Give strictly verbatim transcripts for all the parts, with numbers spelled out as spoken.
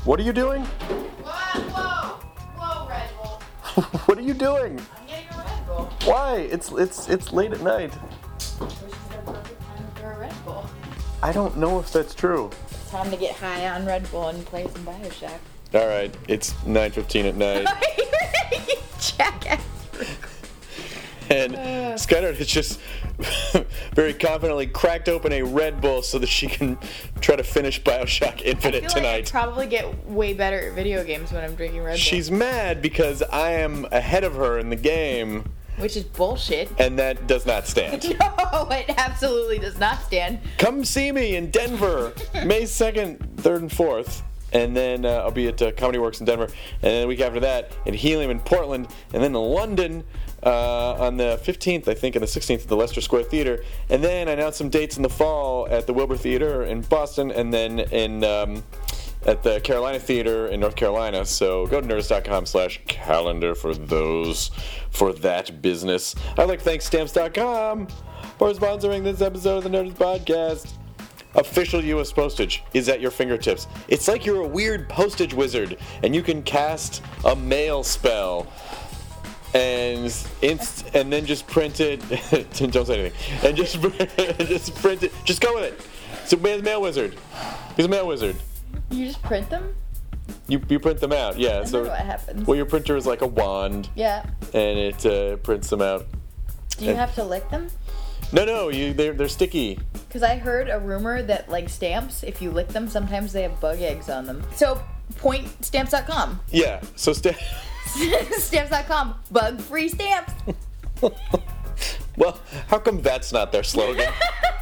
What are you doing? Whoa, whoa, whoa, Red Bull. What are you doing? I'm getting a Red Bull. Why? It's it's it's late at night. Which is the perfect time for a Red Bull. I don't know if that's true. It's time to get high on Red Bull and play some Bioshock. All right, it's nine fifteen at night. Jackass. And uh. Skylar has just very confidently cracked open a Red Bull so that she can try to finish Bioshock Infinite I feel tonight. Like I probably get way better at video games when I'm drinking Red Bull. She's mad because I am ahead of her in the game. Which is bullshit. And that does not stand. No, it absolutely does not stand. Come see me in Denver, May second, third, and fourth. And then uh, I'll be at uh, Comedy Works in Denver. And then the week after that, in Helium in Portland. And then in London uh, on the fifteenth, I think, and the sixteenth at the Leicester Square Theater. And then I announced some dates in the fall at the Wilbur Theater in Boston. And then in um, at the Carolina Theater in North Carolina. So go to nerdist.com slash calendar for those, for that business. I'd like to thank Stamps dot com for sponsoring this episode of the Nerdist Podcast. Official U S postage is at your fingertips. It's like you're a weird postage wizard, and you can cast a mail spell, and inst- and then just print it. Don't say anything. And just just print it. Just go with it. So man's mail wizard. He's a mail wizard. You just print them? You you print them out, yeah. I so wonder what happens. Well, your printer is like a wand. Yeah. And it uh, prints them out. Do you and, have to lick them? No, no, you they're they're sticky. Because I heard a rumor that, like, stamps, if you lick them, sometimes they have bug eggs on them. So, point stamps dot com. Yeah, so sta- Stamps dot com. Bug-free stamps. Well, how come that's not their slogan?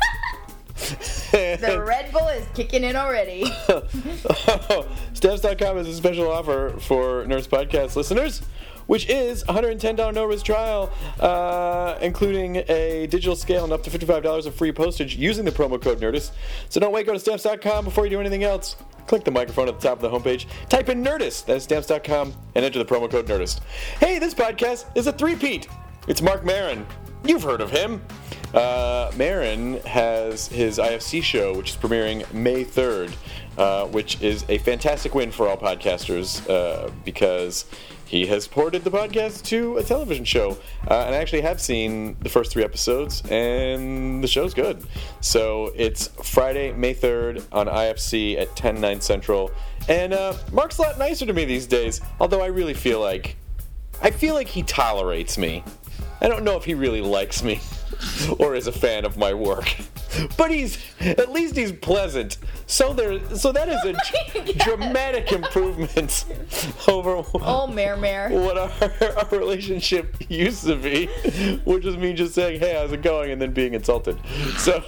The Red Bull is kicking in already. Stamps dot com has a special offer for Nerdist Podcast listeners, which is one hundred ten dollars no-risk trial, uh, including a digital scale and up to fifty-five dollars of free postage using the promo code NERDIST. So don't wait, go to Stamps dot com before you do anything else. Click the microphone at the top of the homepage, type in NERDIST, that is Stamps dot com, and enter the promo code NERDIST. Hey, this podcast is a three-peat. It's Mark Maron. You've heard of him. Uh, Maron has his I F C show, which is premiering May third, uh, which is a fantastic win for all podcasters uh, because he has ported the podcast to a television show. Uh, and I actually have seen the first three episodes, and the show's good. So it's Friday, May third on I F C at ten, nine Central. And uh, Mark's a lot nicer to me these days, although I really feel like, I feel like he tolerates me. I don't know if he really likes me or is a fan of my work, but he's at least he's pleasant. So there, so that is a oh dramatic improvement over oh, Mare Mare. what our, our relationship used to be, which is me just saying, "Hey, how's it going?" and then being insulted. So.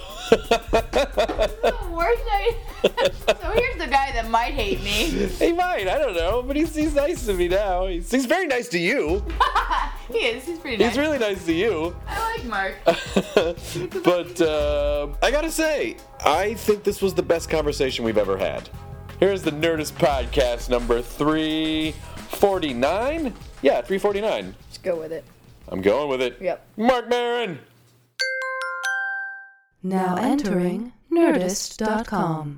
Worst night. So here's the guy that might hate me. He might, I don't know, but he's he's nice to me now. He's, he's very nice to you. He is. He's pretty nice. He's really nice to you. I like Mark. But uh, I gotta say, I think this was the best conversation we've ever had. Here's the Nerdist Podcast number three forty-nine? Yeah, three forty-nine. Let's go with it. I'm going with it. Yep. Mark Maron. Now entering nerdist dot com.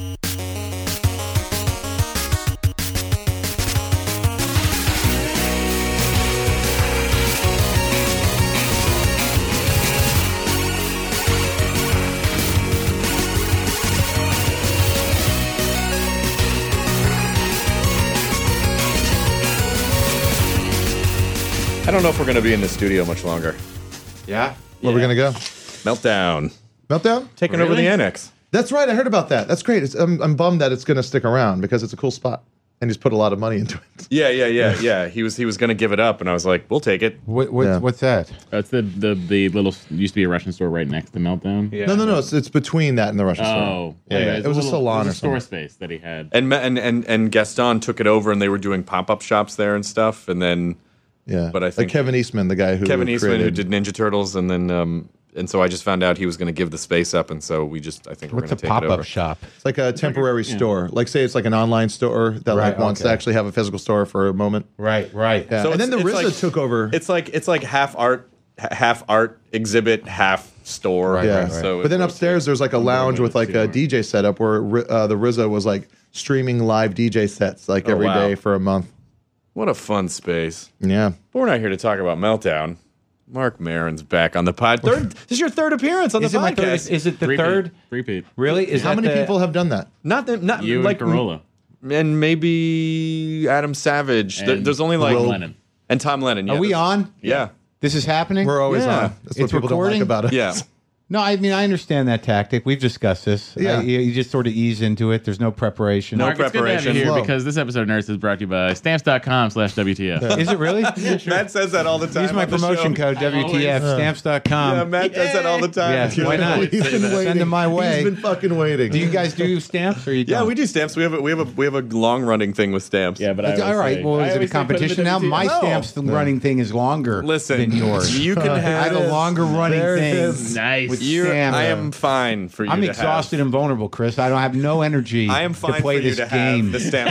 I don't know if we're going to be in the studio much longer. Yeah? Where are we going to go? Meltdown. Meltdown? Taking Really? over the annex. That's right. I heard about that. That's great. It's, I'm, I'm bummed that it's going to stick around because it's a cool spot. And he's put a lot of money into it. Yeah, yeah, yeah, yeah. He was he was going to give it up, and I was like, we'll take it. What, what, Yeah. What's that? That's the, the the little used to be a Russian store right next to Meltdown. Yeah. No, no, no. It's, it's between that and the Russian store. Oh, Yeah, yeah. it's It was a little- salon it or was a store something. space that he had. And, Ma- and and and Gaston took it over, and they were doing pop up shops there and stuff. And then Yeah. But I think- like Kevin Eastman, the guy who Kevin Eastman, who created- did Ninja Turtles, and then um, and so I just found out he was going to give the space up, and so we just I think we're What's going a to take it over. pop-up shop? It's like a temporary store. Like, say it's like an online store that Right, like wants to okay. actually have a physical store for a moment. Right, right. Yeah. So and then the it's- R Z A it's like- took over. It's like it's like half art, h- half art exhibit, half store. Right, Yeah. right, right. So But then it- upstairs, there's like a lounge with like a more. D J setup where uh, the R Z A was like streaming live D J sets like Oh, every day wow. for a month. What a fun space. Yeah. But we're not here to talk about Meltdown. Mark Maron's back on the pod. Third, this is your third appearance on Is the it my third? podcast. Is it the Three-peat. third? Three-peat. Really? Is How that many the- people have done that? Not that, not You like and Corolla. and maybe Adam Savage. There- And There's only like Tom Lennon. and Tom Lennon. Yeah, Are we that's- on? Yeah, This is happening? We're always Yeah. on. That's what It's people recording? don't like about it. yeah. No, I mean I understand that tactic. We've discussed this. Yeah. I- you, you just sort of ease into it. There's no preparation. No Mark, it's good to have you preparation. here Flow. because this episode of Nerds is brought to you by stamps.com slash WTF. Is it really? Matt says that all the time. Use my on the promotion show. code W T F stamps dot com. Yeah, Matt does that all the time. Yeah, why not? He's been waiting. Send them my way. He's been fucking waiting. Do you guys do stamps or you Yeah, don't? we do stamps. We have a we have a we have a long running thing with stamps. Yeah, but I All always right. say- Well, I is it a always say put them in competition now? W T F. My No. stamps running thing is longer Listen, than yours. you can I have have a longer running There it thing. is. Nice. With You're, stamps. I am fine for you. I'm to exhausted Have. and vulnerable, Chris. I don't have no energy I am fine to play for you this to game have the stamp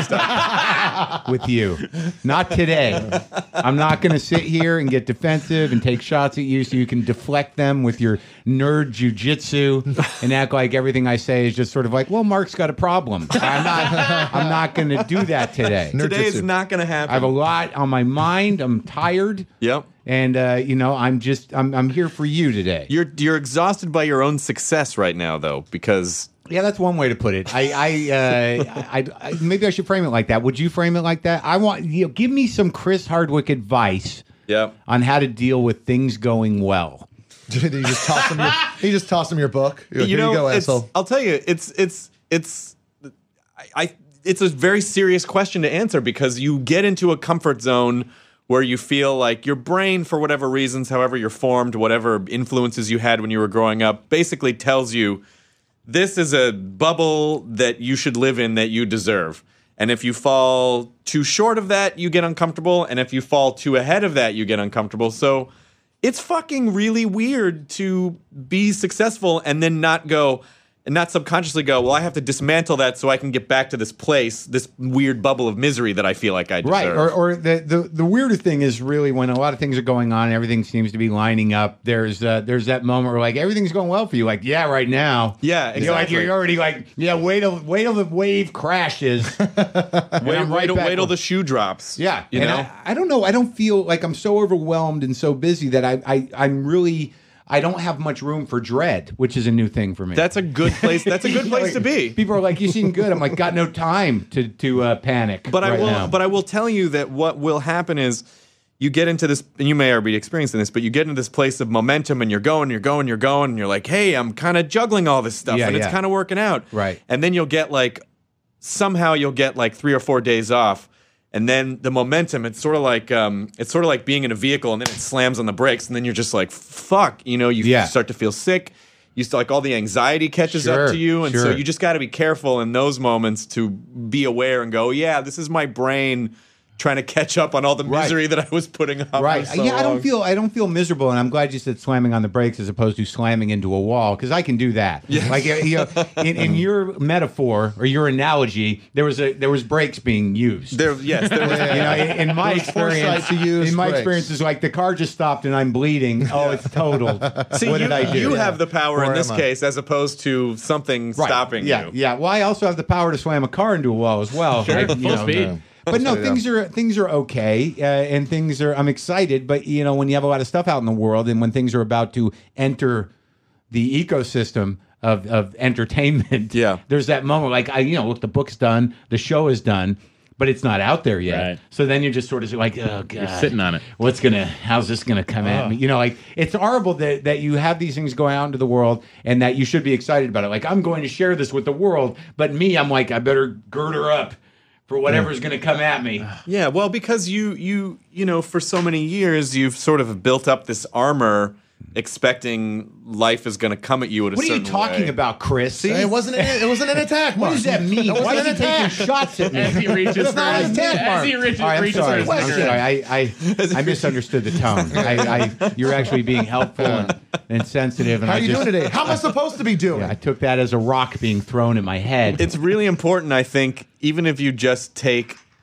stuff. with you. Not today. I'm not going to sit here and get defensive and take shots at you so you can deflect them with your nerd jujitsu and act like everything I say is just sort of like, well, Mark's got a problem. I'm not. I'm not going to do that today. Today is Nerdjitsu. not going to happen. I have a lot on my mind. I'm tired. Yep. And uh, you know, I'm just I'm I'm here for you today. You're you're exhausted by your own success right now, though, because Yeah, that's one way to put it. I, I, uh, I, I, maybe I should frame it like that. Would you frame it like that? I want you know, give me some Chris Hardwick advice yeah. on how to deal with things going well. you just toss him your, you just toss him your book. You're like, you Here know, you go, it's, asshole. I'll tell you, it's it's it's I, I it's a very serious question to answer because you get into a comfort zone where you feel like your brain, for whatever reasons, however you're formed, whatever influences you had when you were growing up, basically tells you this is a bubble that you should live in that you deserve. And if you fall too short of that, you get uncomfortable. And if you fall too ahead of that, you get uncomfortable. So it's fucking really weird to be successful and then not go and not subconsciously go, well, I have to dismantle that so I can get back to this place, this weird bubble of misery that I feel like I deserve. Right. Or, or the, the the weirder thing is really when a lot of things are going on, everything seems to be lining up. There's uh, there's that moment where like everything's going well for you. Like yeah, right now. Yeah, You're like exactly. you're already like yeah. Wait till wait till the wave crashes. Wait, I'm wait, right till- back wait till with- the shoe drops. Yeah, You and know? I, I don't know. I don't feel like I'm so overwhelmed and so busy that I, I I'm really I don't have much room for dread, which is a new thing for me. That's a good place. That's a good place to be. People are like, "You seem good." I'm like, "Got no time to to uh, panic." But I right will. now. But I will tell you that what will happen is you get into this, and you may already be experiencing this, but you get into this place of momentum, and you're going, you're going, you're going, and you're like, "Hey, I'm kind of juggling all this stuff, Yeah, and it's yeah. kind of working out." Right. And then you'll get like somehow you'll get like three or four days off. And then the momentum, it's sort of like um, it's sort of like being in a vehicle, and then it slams on the brakes, and then you're just like, "Fuck!" You know, you Yeah. start to feel sick. You start like all the anxiety catches Sure, up to you, and so sure. you just got to be careful in those moments to be aware and go, "Yeah, this is my brain trying to catch up on all the Right. misery that I was putting up." Right. For so yeah, I don't long." feel I don't feel miserable, and I'm glad you said slamming on the brakes as opposed to slamming into a wall because I can do that. Yes. Like you know, in, in your metaphor or your analogy, there was a there was brakes being used. There, yes, there was. You know, in, in my There was foresight experience, to use in my brakes. experience, is like the car just stopped and I'm bleeding. Oh, it's totaled. See, what you, did I do? you have the power Or in this am I? case, as opposed to something Right. stopping yeah, you. Yeah, well, I also have the power to slam a car into a wall as well. Sure, Like, full you know, speed. Yeah. But no, Yeah. things are things are okay, uh, and things are. I'm excited, but you know, when you have a lot of stuff out in the world, and when things are about to enter the ecosystem of of entertainment, Yeah. there's that moment like I, you know, look, the book's done, the show is done, but it's not out there yet. Right. So then you're just sort of like, oh god, You're sitting on it. What's gonna? How's this gonna come at me? You know, like it's horrible that that you have these things going out into the world, and that you should be excited about it. Like I'm going to share this with the world, but me, I'm like, I better gird her up for whatever's going to come at me. Yeah, well, because you you you know, for so many years you've sort of built up this armor, expecting life is going to come at you at a What are you certain talking way. about, Chris? It wasn't. An, it wasn't an attack. What Mark. does that mean? That Why wasn't is he an taking attack. shots at me? As he reaches It's for not his, an attack, as he Mark. reaches, All right, I'm reaches for sorry. his I'm cigarette. sorry. I, I, I misunderstood the tone. I, I, you're actually being helpful and, and sensitive. And How I are you just, doing today? How am I supposed to be doing? I took that as a rock being thrown at my head. It's really important, I think, even if you just take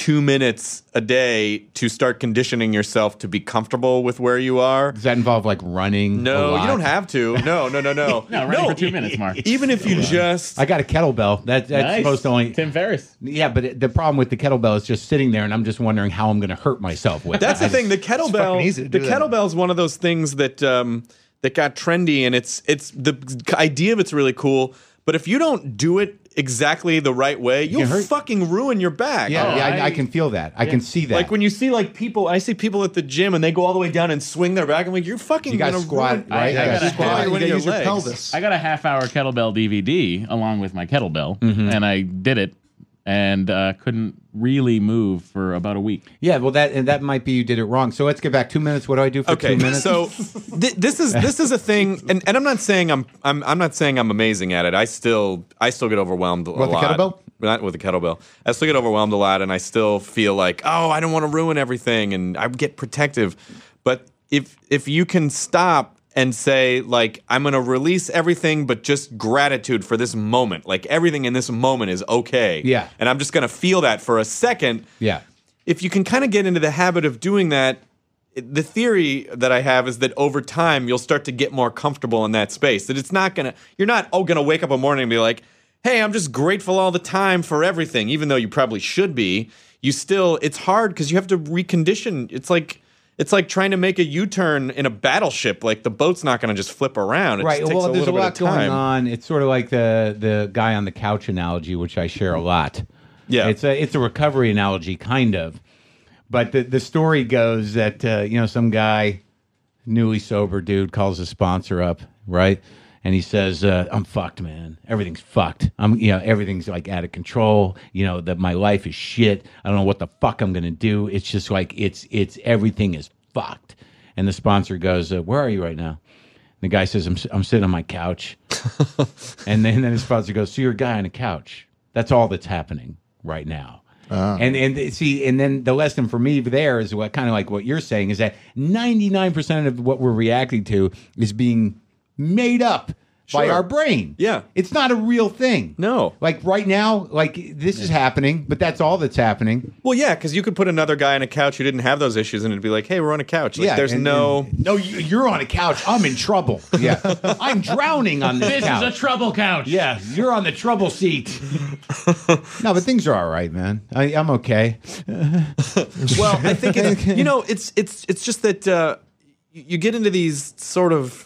two minutes a day to start conditioning yourself to be comfortable with where you are. Does that involve like running? a No, lot? you don't have to. No, no, no, no. No, running for two minutes, Mark. Even if you just I got a kettlebell. That, that's Nice. supposed to only. Tim Ferriss. Yeah, but it, the problem with the kettlebell is just sitting there, and I'm just wondering how I'm going to hurt myself with. That's it. the I thing. The fucking kettlebell, easy to the do that. kettlebell is one of those things that um, that got trendy, and it's it's the idea of it's really cool. But if you don't do it exactly the right way, you'll hurt- fucking ruin your back. Yeah, Oh, yeah, I, I- I can feel that. I can see that. Like when you see like people, I see people at the gym and they go all the way down and swing their back. I'm like, you're fucking You gotta gonna squat, ruin- right? I- I Yeah, gotta squat. have- You one gotta of use your your legs. pelvis. I got a half hour kettlebell D V D along with my kettlebell, Mm-hmm. and I did it and uh, couldn't really move for about a week. yeah, well, that and that might be you did it wrong. So let's get back two minutes. What do I do for Okay, two minutes? so th- this is this is a thing, and, and I'm not saying I'm I'm I'm not saying I'm amazing at it. I still I still get overwhelmed a What, the lot. kettlebell? Not with the kettlebell. I still get overwhelmed a lot, and I still feel like, oh, I don't want to ruin everything, and I get protective. But if if you can stop and say, like, I'm going to release everything, but just gratitude for this moment, like everything in this moment is okay. Yeah. And I'm just going to feel that for a second. yeah. If you can kind of get into the habit of doing that, it- the theory that I have is that over time you'll start to get more comfortable in that space. That it's not gonna, you're not oh gonna wake up a morning and be like, hey, I'm just grateful all the time for everything, even though you probably should be. You still, it's hard because you have to recondition. It's like it's like trying to make a U-turn in a battleship. Like the boat's not gonna just flip around. It Right. just takes Well, a there's a little lot bit of going time. on. It's sort of like the the guy on the couch analogy, which I share a lot. Yeah. It's a it's a recovery analogy, kind of. But the the story goes that uh, you know some guy, newly sober dude, calls a sponsor up, right? And he says, uh, "I'm fucked, man. Everything's fucked. I'm, you know, everything's like out of control. You know, that my life is shit. I don't know what the fuck I'm gonna do. It's just like it's it's everything is fucked." And the sponsor goes, uh, "Where are you right now?" The guy says, I'm, I'm sitting on my couch. and then, then his sponsor goes, so you're a guy on a couch. That's all that's happening right now. And and see, and then the lesson for me there is what kind of like what you're saying is that ninety-nine percent of what we're reacting to is being made up by Sure. our brain. Yeah. It's not a real thing. No. Like right now, like this is happening, but that's all that's happening. Well, yeah, because you could put another guy on a couch who didn't have those issues, and it'd be like, hey, we're on a couch. Like, there's and- no. and- no, you- you're on a couch. I'm in trouble. Yeah. I'm drowning on this, This couch. is a trouble couch. Yeah, you're on the trouble seat. No, but things are all right, man. I, I'm okay. Well, I think it's, you know, it's it's it's just that uh, you you get into these sort of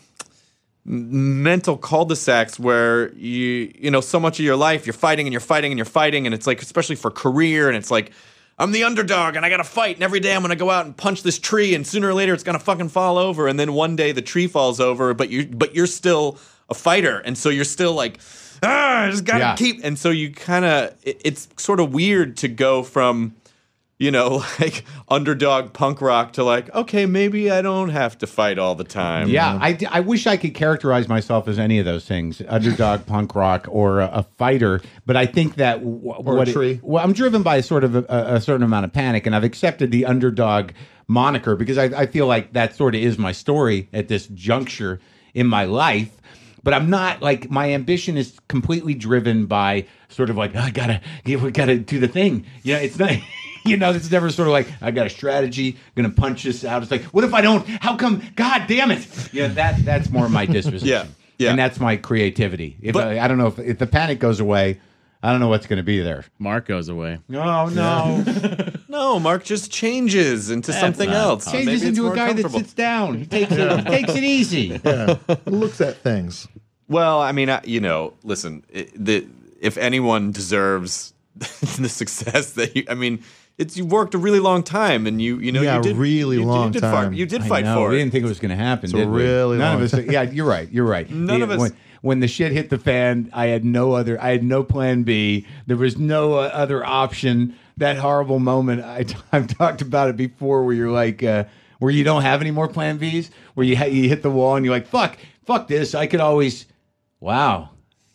m- mental cul-de-sacs where you you know so much of your life you're fighting and you're fighting and you're fighting, and it's like, especially for career, and it's like, I'm the underdog and I gotta fight, and every day I'm gonna go out and punch this tree, and sooner or later it's gonna fucking fall over, and then one day the tree falls over, but you but you're still a fighter, and so you're still like, ah, I just gotta Yeah. keep, and so you kind of it, it's sort of weird to go from, you know, like underdog punk rock to like, okay, maybe I don't have to fight all the time. Yeah, I, I wish I could characterize myself as any of those things, underdog, punk rock, or a, a fighter. But I think that w- what a it- tree. well, I'm driven by sort of a, a certain amount of panic, and I've accepted the underdog moniker because I, I feel like that sort of is my story at this juncture in my life. But I'm not like my ambition is completely driven by sort of like, I gotta, yeah, we gotta do the thing. You know, it's not. You know, it's never sort of like, I got a strategy, gonna punch this out. It's like, what if I don't? How come? God damn it! Yeah, that that's more my disposition. Yeah, yeah. And that's my creativity. If But- I, I don't know if if the panic goes away, I don't know what's gonna be there. Mark goes away. Oh no! No, Mark just changes into something not else. Changes Maybe it's into a more guy that comfortable. sits down. He takes it, takes it easy. Yeah. Looks at things. Well, I mean, I, you know, listen, it, the, if anyone deserves the success that you, I mean, it's you worked a really long time, and you, you know, Yeah, you did really you, did- long you did time. Fight, you did I fight know, for we it. didn't think it was going to happen. a did we? really None long of us. Yeah, you're right. You're right. None Yeah, of us- When, when the shit hit the fan, I had no other. I had no plan B. There was no uh, other option. That horrible moment. I t- I've talked about it before, where you're like, uh, where you don't have any more plan Bs, where you ha- you hit the wall and you're like, fuck, fuck this. I could always. Wow.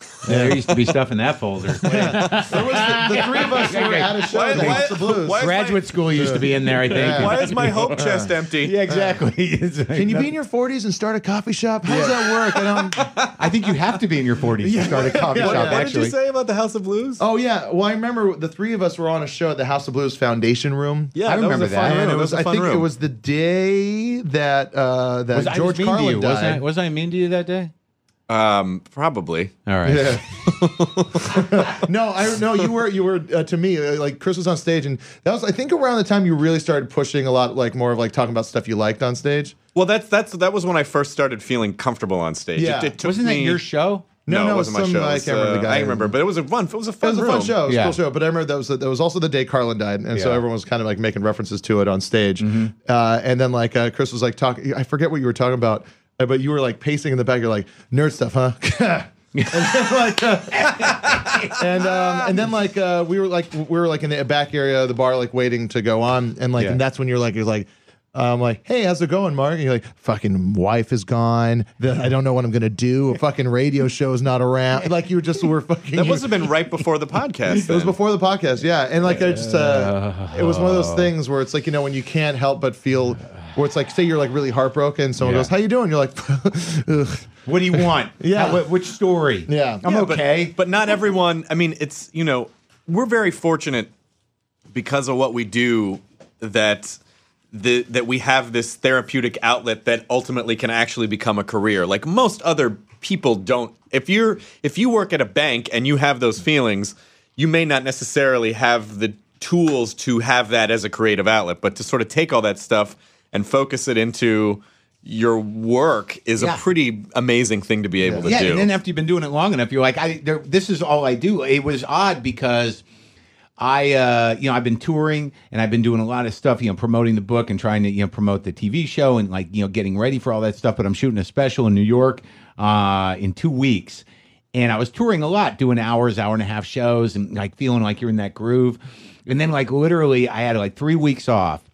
There used to be stuff in that folder. There was the, the three of us were at a show Why- at the why- House of Blues. why- Graduate school used to be in there, I think. Yeah. Why is my hope chest empty? Yeah, exactly. It's like Can you be nothing- in your forties and start a coffee shop? How does that work? I don't. I think you have to be in your forties to start a coffee Yeah. shop, Yeah. What did actually. you say about the House of Blues? Oh yeah, well I remember the three of us were on a show at the House of Blues Foundation Room. yeah, I that remember was a fun that. room. And it That was, a I fun think room. it was the day that uh, that Was I George mean to you? Carlin Was I, died. was I mean to you that day? Um, probably. All right. Yeah. no, I no, you were you were uh, to me uh, like Chris was on stage, and that was I think around the time you really started pushing a lot, like more of like talking about stuff you liked on stage. Well, that's that's that was when I first started feeling comfortable on stage. Yeah. It, it took Wasn't that me, your show? No, No, no, it wasn't my some- show. I It was, can't remember the uh, guy. I remember, but it was a fun. It was a It fun. was a room. fun show. It was Yeah. a cool show. But I remember that was that was also the day Carlin died, and so Yeah. everyone was kind of like making references to it on stage. Uh, and then like uh, Chris was like talking. I forget what you were talking about, uh, but you were like pacing in the back. You're like nerd stuff, huh? and then like, uh, and um, and then like uh, we were like we were like in the back area of the bar, like waiting to go on, and like Yeah. and that's when you're like you're like. I'm like, hey, how's it going, Mark? And you're like, fucking wife is gone. The, I don't know what I'm gonna do. A fucking radio show is not around. Like you were just were fucking. That must have been right before the podcast. It was then. before the podcast, yeah. And like I just, uh, it was one of those things where it's like you know when you can't help but feel, where it's like say you're like really heartbroken. Someone Yeah. goes, "How you doing?" You're like, Ugh. What do you want? Yeah. How- wh- which story? Yeah. I'm Yeah, but- okay. But, not everyone. I mean, it's you know, we're very fortunate because of what we do that the that we have this therapeutic outlet that ultimately can actually become a career. Like most other people don't. If you're if you work at a bank and you have those feelings, you may not necessarily have the tools to have that as a creative outlet, but to sort of take all that stuff and focus it into your work is Yeah. a pretty amazing thing to be able to yeah, do. and then after you've been doing it long enough, you're like, I, there, this is all I do. It was odd because I, uh, you know, I've been touring and I've been doing a lot of stuff, you know, promoting the book and trying to, you know, promote the T V show and like, you know, getting ready for all that stuff. But I'm shooting a special in New York uh, in two weeks. And I was touring a lot, doing hours, hour and a half shows and like feeling like you're in that groove. And then like literally I had like three weeks off.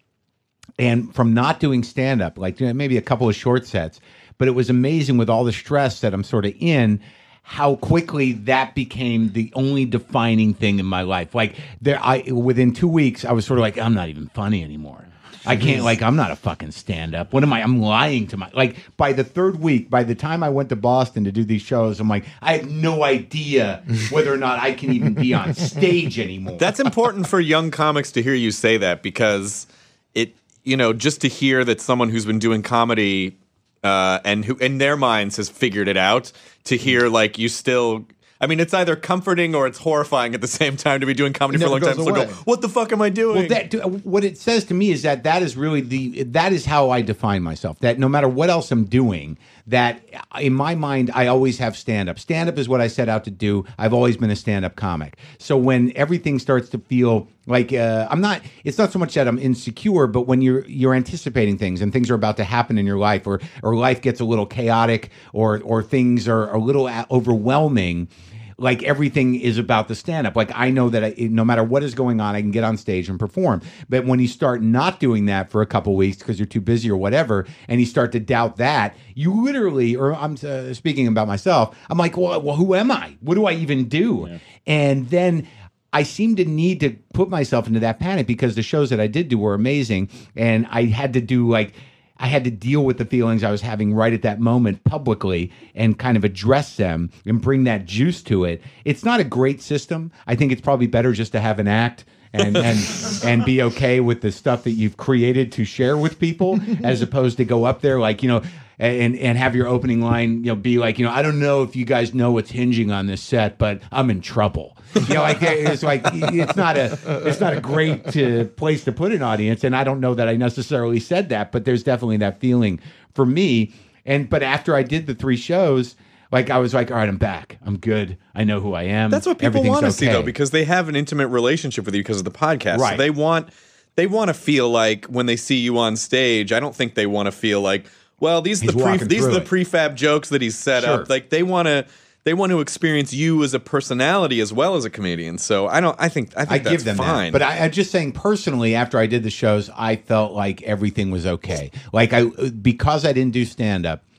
And from not doing stand up, like maybe a couple of short sets, but it was amazing with all the stress that I'm sort of in, how quickly that became the only defining thing in my life. Like there, I within two weeks, I was sort of like, I'm not even funny anymore. I can't, like, I'm not a fucking stand up. What am I? I'm lying to my, like, by the third week, by the time I went to Boston to do these shows, I'm like, I have no idea whether or not I can even be on stage anymore. That's important for young comics to hear you say that because it, you know, just to hear that someone who's been doing comedy uh, and who in their minds has figured it out, to hear like you still. I mean, it's either comforting or it's horrifying at the same time to be doing comedy It for a long never time. goes So go, away. what the fuck am I doing? Well, that, what it says to me is that that is really the that is how I define myself. That no matter what else I'm doing, that in my mind I always have stand up. Stand up is what I set out to do. I've always been a stand up comic. So when everything starts to feel like uh, I'm not, it's not so much that I'm insecure, but when you're you're anticipating things and things are about to happen in your life, or or life gets a little chaotic, or or things are a little overwhelming. Like everything is about the stand-up. Like I know that I, no matter what is going on, I can get on stage and perform. But when you start not doing that for a couple weeks because you're too busy or whatever, and you start to doubt that, you literally, or I'm uh, speaking about myself, I'm like, well, well, who am I? What do I even do? Yeah. And then I seem to need to put myself into that panic because the shows that I did do were amazing, and I had to do like, I had to deal with the feelings I was having right at that moment publicly and kind of address them and bring that juice to it. It's not a great system. I think it's probably better just to have an act and and and be okay with the stuff that you've created to share with people, as opposed to go up there like, you know, and and have your opening line, you know, be like, you know, I don't know if you guys know what's hinging on this set, but I'm in trouble. You know, like it's like it's not a it's not a great uh, place to put an audience, and I don't know that I necessarily said that, but there's definitely that feeling for me. And but after I did the three shows, like I was like, all right, I'm back, I'm good, I know who I am. That's what people Everything's want to see, okay. though, because they have an intimate relationship with you because of the podcast. Right. So they want they want to feel like when they see you on stage. I don't think they want to feel like, well, these are He's the pre- walking these are through the it. prefab jokes that he's set Sure. up. Like they want to. They want to experience you as a personality as well as a comedian. So I don't. I think. I think I that's give them fine. that. But I, I'm just saying personally, after I did the shows, I felt like everything was okay. Like I, because I didn't do stand up,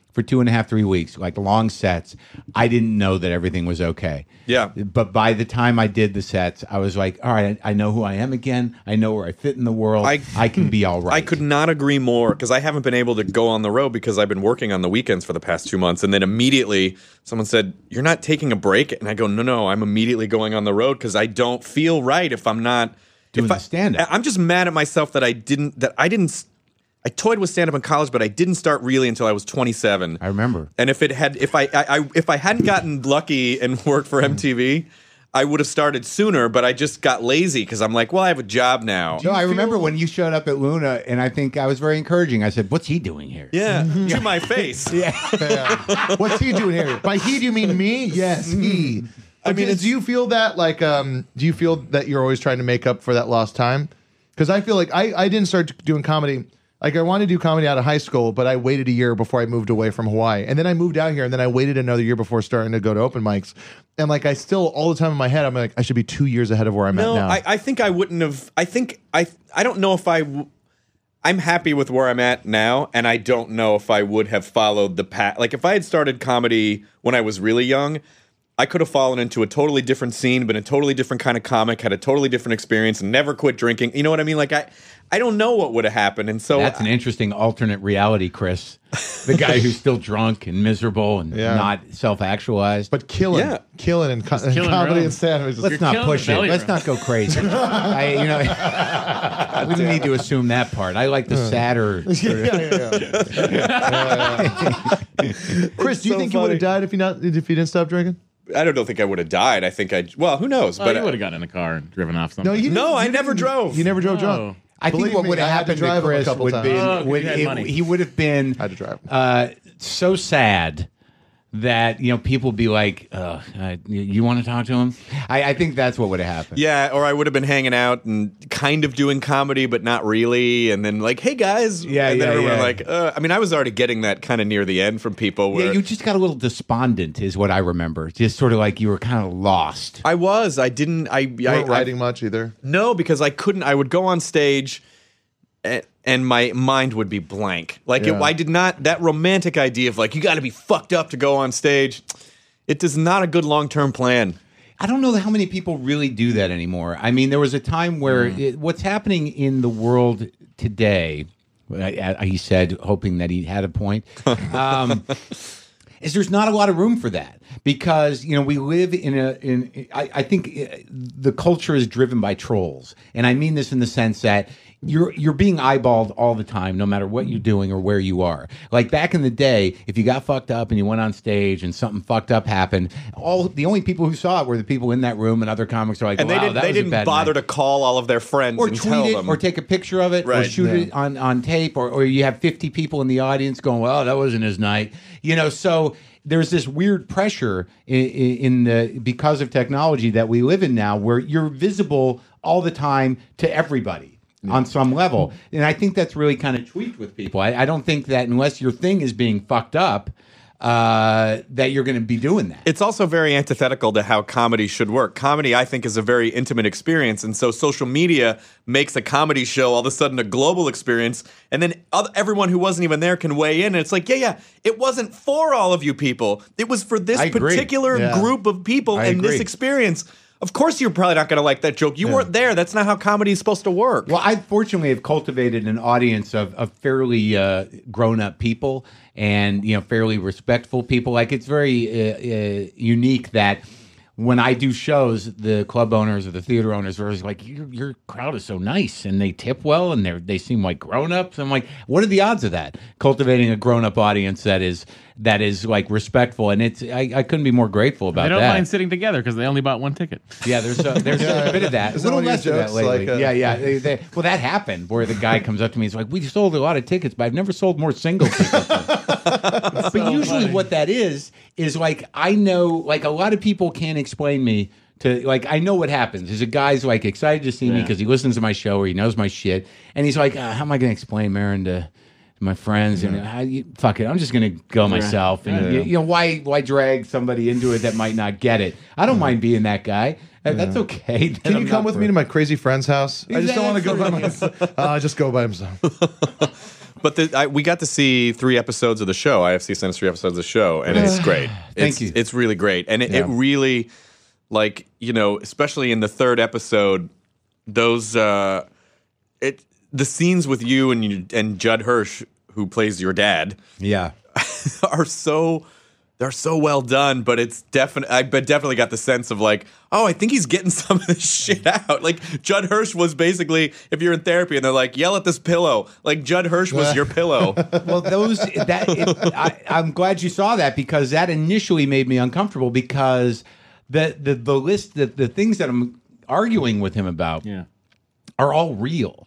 for two and a half, three weeks, like long sets, I didn't know that everything was okay. Yeah. But by the time I did the sets, I was like, all right, I know who I am again. I know where I fit in the world. I- I can be all right. I could not agree more because I haven't been able to go on the road because I've been working on the weekends for the past two months. And then immediately someone said, "You're not taking a break?" And I go, no, no, I'm immediately going on the road because I don't feel right if I'm not Doing if the I- stand-up. I'm just mad at myself that I didn't, that I didn't, I toyed with stand up in college, but I didn't start really until I was twenty-seven. I remember. And if it had, if I, I, I if I hadn't gotten lucky and worked for M T V, I would have started sooner. But I just got lazy because I'm like, well, I have a job now. No, I remember when you showed up at Luna, and I think I was very encouraging. I said, "What's he doing here?" Yeah, to my face. Yeah. Yeah. What's he doing here? By he, do you mean me? Yes, he. I mean, do you feel that like, um, do you feel that you're always trying to make up for that lost time? Because I feel like I, I didn't start doing comedy. Like I wanted to do comedy out of high school, but I waited a year before I moved away from Hawaii, and then I moved out here, and then I waited another year before starting to go to open mics. And like I still, all the time in my head, I'm like, I should be two years ahead of where I'm No, at now. I, I think I wouldn't have. I think I. I don't know if I. W- I'm happy with where I'm at now, and I don't know if I would have followed the path. Like if I had started comedy when I was really young, I could have fallen into a totally different scene, been a totally different kind of comic, had a totally different experience, and never quit drinking. You know what I mean? Like I, I don't know what would have happened, and so That's an interesting alternate reality, Chris. The guy who's still drunk and miserable and Yeah. not self-actualized. but killing, Yeah. killing in, co- in killing comedy room. and stand up. Let's not killing push the it. belly Let's room. not go crazy. I, you know, we don't need to assume that part. I like the sadder. Sort of, Chris, do you so think you would funny. have died if you not if you didn't stop drinking? I don't, don't think I would have died. I think I. Well, who knows? Oh, but you would have gotten in the car and driven off No, something. you No, didn't- I you never didn't- drove. You never drove No. drunk. I think Believe what me, would have I had to happened to, drive him a Chris couple would times. be Oh, would, you had it- money. he would have been I had to drive. uh, so sad that you know people would be like, uh, uh, you, you want to talk to him? I, I think that's what would have happened. Yeah, or I would have been hanging out and kind of doing comedy, but not really. And then like, hey guys, Yeah, and then yeah, everyone yeah. like, uh, I mean, I was already getting that kind of near the end from people. Where Yeah, you just got a little despondent, is what I remember. Just sort of like you were kind of lost. I was, I didn't, I, You I, weren't I writing much either. no, because I couldn't. I would go on stage, and, and my mind would be blank. Like it, Yeah. I did not that romantic idea of like you got to be fucked up to go on stage. It is not a good long term plan. I don't know how many people really do that anymore. I mean, there was a time where it, what's happening in the world today, I, I, he said, hoping that he had a point, um, is there's not a lot of room for that because, you know, we live in a, in, I, I think uh, the culture is driven by trolls. And I mean this in the sense that you're you're being eyeballed all the time, no matter what you're doing or where you are. Like back in the day, if you got fucked up and you went on stage and something fucked up happened, all the only people who saw it were the people in that room, and other comics are like, And wow, they didn't, that they was a didn't bad bother night. to call all of their friends Or and tweet tell it, them. or take a picture of it, or Right. shoot Yeah. it on, on tape, or, or you have fifty people in the audience going, well, that wasn't his night. You know, so there's this weird pressure in, in the because of technology that we live in now where you're visible all the time to everybody. On some level. And I think that's really kind of tweaked with people. I, I don't think that unless your thing is being fucked up, uh, that you're going to be doing that. It's also very antithetical to how comedy should work. Comedy, I think, is a very intimate experience, and so social media makes a comedy show all of a sudden a global experience, and then other, everyone who wasn't even there can weigh in, and it's like, yeah, yeah, it wasn't for all of you people. It was for this I agree. particular Yeah. group of people I and this agree. experience. Of course, you're probably not going to like that joke. You weren't there. That's not how comedy is supposed to work. Well, I fortunately have cultivated an audience of, of fairly uh, grown-up people and, you know, fairly respectful people. Like, it's very uh, uh, unique that when I do shows, the club owners or the theater owners are always like, your, your crowd is so nice, and they tip well, and they they seem like grown-ups. I'm like, what are the odds of that? Cultivating a grown-up audience that is that is like respectful, and it's I, I couldn't be more grateful about They don't that. mind sitting together because they only bought one ticket. Yeah, there's a, there's a bit of that. Is A little that one of your less of that jokes? lately. Like, uh, yeah, yeah. They, they, well, that happened where the guy comes up to me. He's like, "We sold a lot of tickets, but I've never sold more single tickets." But usually, what that is is like I know, like a lot of people can't explain me. To like, I know what happens. There's a guy's like excited to see me Yeah. because he listens to my show or he knows my shit, and he's like, uh, "How am I going to explain Marin to?" my friends and how you, fuck it, I'm just gonna go myself and you, you know why why drag somebody into it that might not get it. I don't mind being that guy. Uh, That's okay. Can you come with me to my crazy friend's house? I just don't want to go by Exactly. myself. Uh, just go by himself. But the, I, we got to see three episodes of the show. I F C sent us three episodes of the show, and it's great. Thank it's, you. It's really great, and it, Yeah. it really, like you know, especially in the third episode, those uh, it the scenes with you and you, and Judd Hirsch, who plays your dad, Yeah. are so. They're so well done, but it's definitely I but definitely got the sense of like, oh, I think he's getting some of this shit out. Like Judd Hirsch was basically, if you're in therapy and they're like, yell at this pillow, like Judd Hirsch was your pillow. Well, those that it, I, I'm glad you saw that because that initially made me uncomfortable because the the the list the, the things that I'm arguing with him about Yeah. are all real.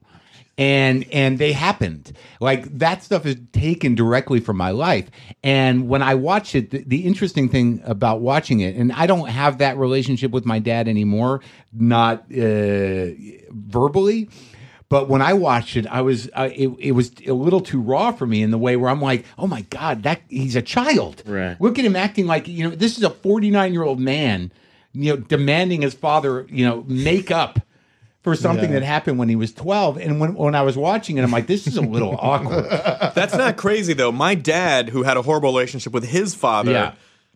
And and they happened. Like that stuff is taken directly from my life. And when I watch it, the, the interesting thing about watching it, and I don't have that relationship with my dad anymore, not uh, verbally. But when I watched it, I was uh, it, it was a little too raw for me in the way where I'm like, oh my God, that he's a child. Right. Look at him acting like, you know, this is a forty-nine year old man, you know, demanding his father, you know, make up for something Yeah. that happened when he was twelve. And when, when I was watching it, I'm like, this is a little awkward. That's not crazy though. My dad, who had a horrible relationship with his father, Yeah.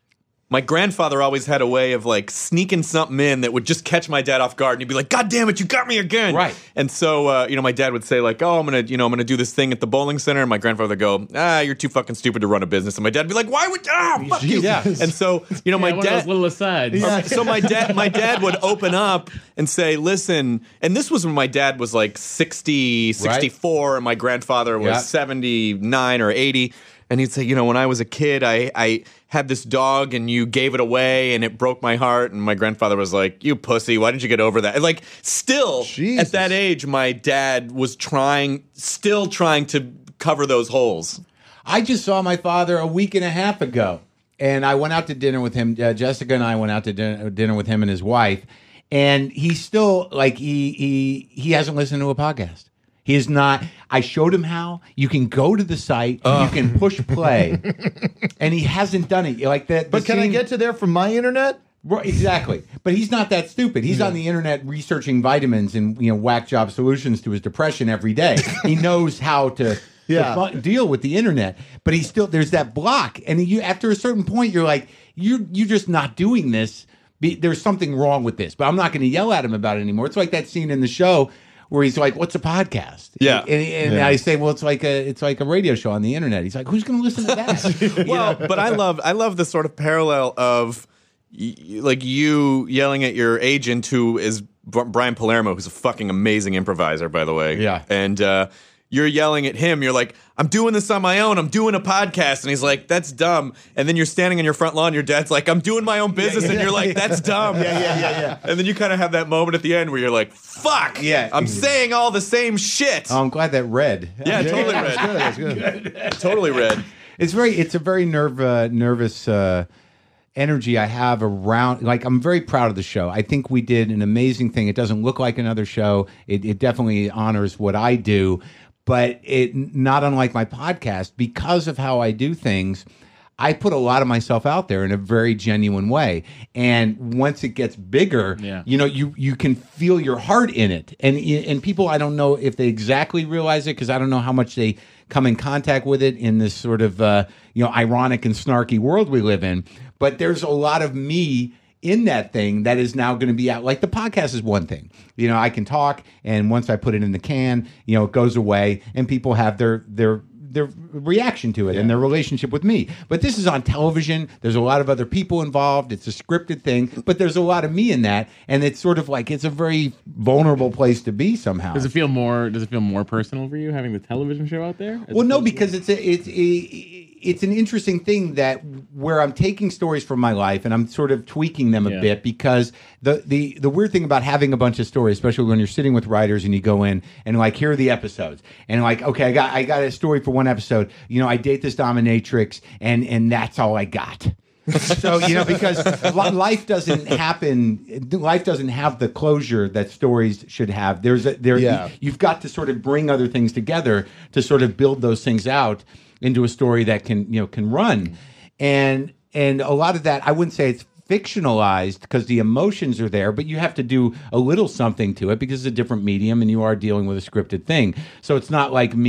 my grandfather always had a way of like sneaking something in that would just catch my dad off guard, and he'd be like, "God damn it, you got me again!" Right. And so, uh, you know, my dad would say like, "Oh, I'm gonna, you know, I'm gonna do this thing at the bowling center," and my grandfather would go, "Ah, you're too fucking stupid to run a business," and my dad would be like, "Why would ah fuck you?" Yeah. And so, you know, my Yeah, one of dad. those little asides. Um, so my dad, my dad would open up and say, "Listen," and this was when my dad was like sixty, sixty-four, and my grandfather was Yeah. seventy-nine or eighty. And he'd say, you know, when I was a kid, I, I had this dog and you gave it away and it broke my heart. And my grandfather was like, you pussy, why didn't you get over that? And like, still, Jesus. at that age, my dad was trying, still trying to cover those holes. I just saw my father a week and a half ago, and I went out to dinner with him. Uh, Jessica and I went out to dinner, dinner with him and his wife, and he's still like he he he hasn't listened to a podcast. He is not. I showed him how you can go to the site, you can push play, and he hasn't done it like that. But can I get to there from my internet? Right, exactly. But he's not that stupid. He's on the internet researching vitamins and you know whack job solutions to his depression every day. He knows how to, Yeah. to fu- deal with the internet. But he's still there's that block, and you after a certain point you're like you you're just not doing this. Be, there's something wrong with this. But I'm not going to yell at him about it anymore. It's like that scene in the show where he's like, "What's a podcast?" Yeah. and, and Yeah. I say, "Well, it's like a it's like a radio show on the internet." He's like, "Who's going to listen to that?" Well, but I love I love the sort of parallel of y- y- like you yelling at your agent who is Br- Brian Palermo, who's a fucking amazing improviser, by the way. Yeah. And uh, you're yelling at him. You're like, I'm doing this on my own. I'm doing a podcast. And he's like, that's dumb. And then you're standing on your front lawn. Your dad's like, I'm doing my own business. And you're like, that's dumb. Yeah, yeah, yeah, yeah. And then you kind of have that moment at the end where you're like, fuck. Yeah. I'm saying all the same shit. Oh, I'm glad that read. yeah, totally That's red. good. That's good. Totally red. It's very, it's a very nerve, uh, nervous uh, energy I have around. Like, I'm very proud of the show. I think we did an amazing thing. It doesn't look like another show. It, it definitely honors what I do, but it not unlike my podcast because of how I do things. I put a lot of myself out there in a very genuine way, and once it gets bigger, Yeah. you know, you you can feel your heart in it, and and people, I don't know if they exactly realize it because I don't know how much they come in contact with it in this sort of uh, you know ironic and snarky world we live in. But there's a lot of me in that thing that is now going to be out. Like the podcast is one thing, you know, I can talk, and once I put it in the can, you know, it goes away, and people have their their. their reaction to it and their relationship with me. But this is on television. There's a lot of other people involved. It's a scripted thing, but there's a lot of me in that. And it's sort of like, it's a very vulnerable place to be somehow. Does it feel more? Does it feel more personal for you having the television show out there? as Well, no, opposed to- because it's a, it's a, it's an interesting thing that where I'm taking stories from my life and I'm sort of tweaking them a Yeah. bit because the, the the weird thing about having a bunch of stories, especially when you're sitting with writers and you go in and like here are the episodes and like okay, I got I got a story for one episode. You know, I date this dominatrix and and that's all I got. So you know, because li- life doesn't happen, life doesn't have the closure that stories should have. There's a there. Yeah. You've got to sort of bring other things together to sort of build those things out into a story that can you know can run, and and a lot of that I wouldn't say it's fictionalized because the emotions are there, but you have to do a little something to it because it's a different medium and you are dealing with a scripted thing. So it's not like me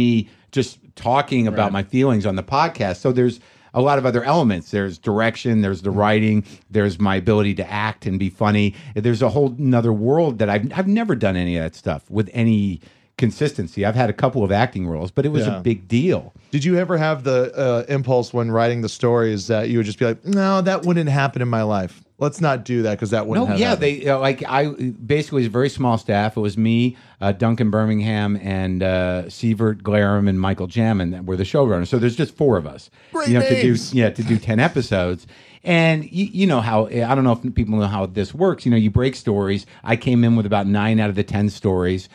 just talking about my feelings on the podcast. So there's a lot of other elements. There's direction, there's the writing, there's my ability to act and be funny. There's a whole nother world that I've I've never done any of that stuff with any consistency. I've had a couple of acting roles, but it was Yeah. a big deal. Did you ever have the uh, impulse when writing the stories that you would just be like, no, that wouldn't happen in my life. Let's not do that because that wouldn't No, have yeah, happened." they uh, like I basically it was a very small staff. It was me, uh, Duncan Birmingham, and uh, Sievert Glarum and Michael Jamin that were the showrunners. So there's just four of us, Great you know, names. to do yeah to do ten episodes. And you, you know how I don't know if people know how this works. You know, you break stories. I came in with about nine out of the ten stories.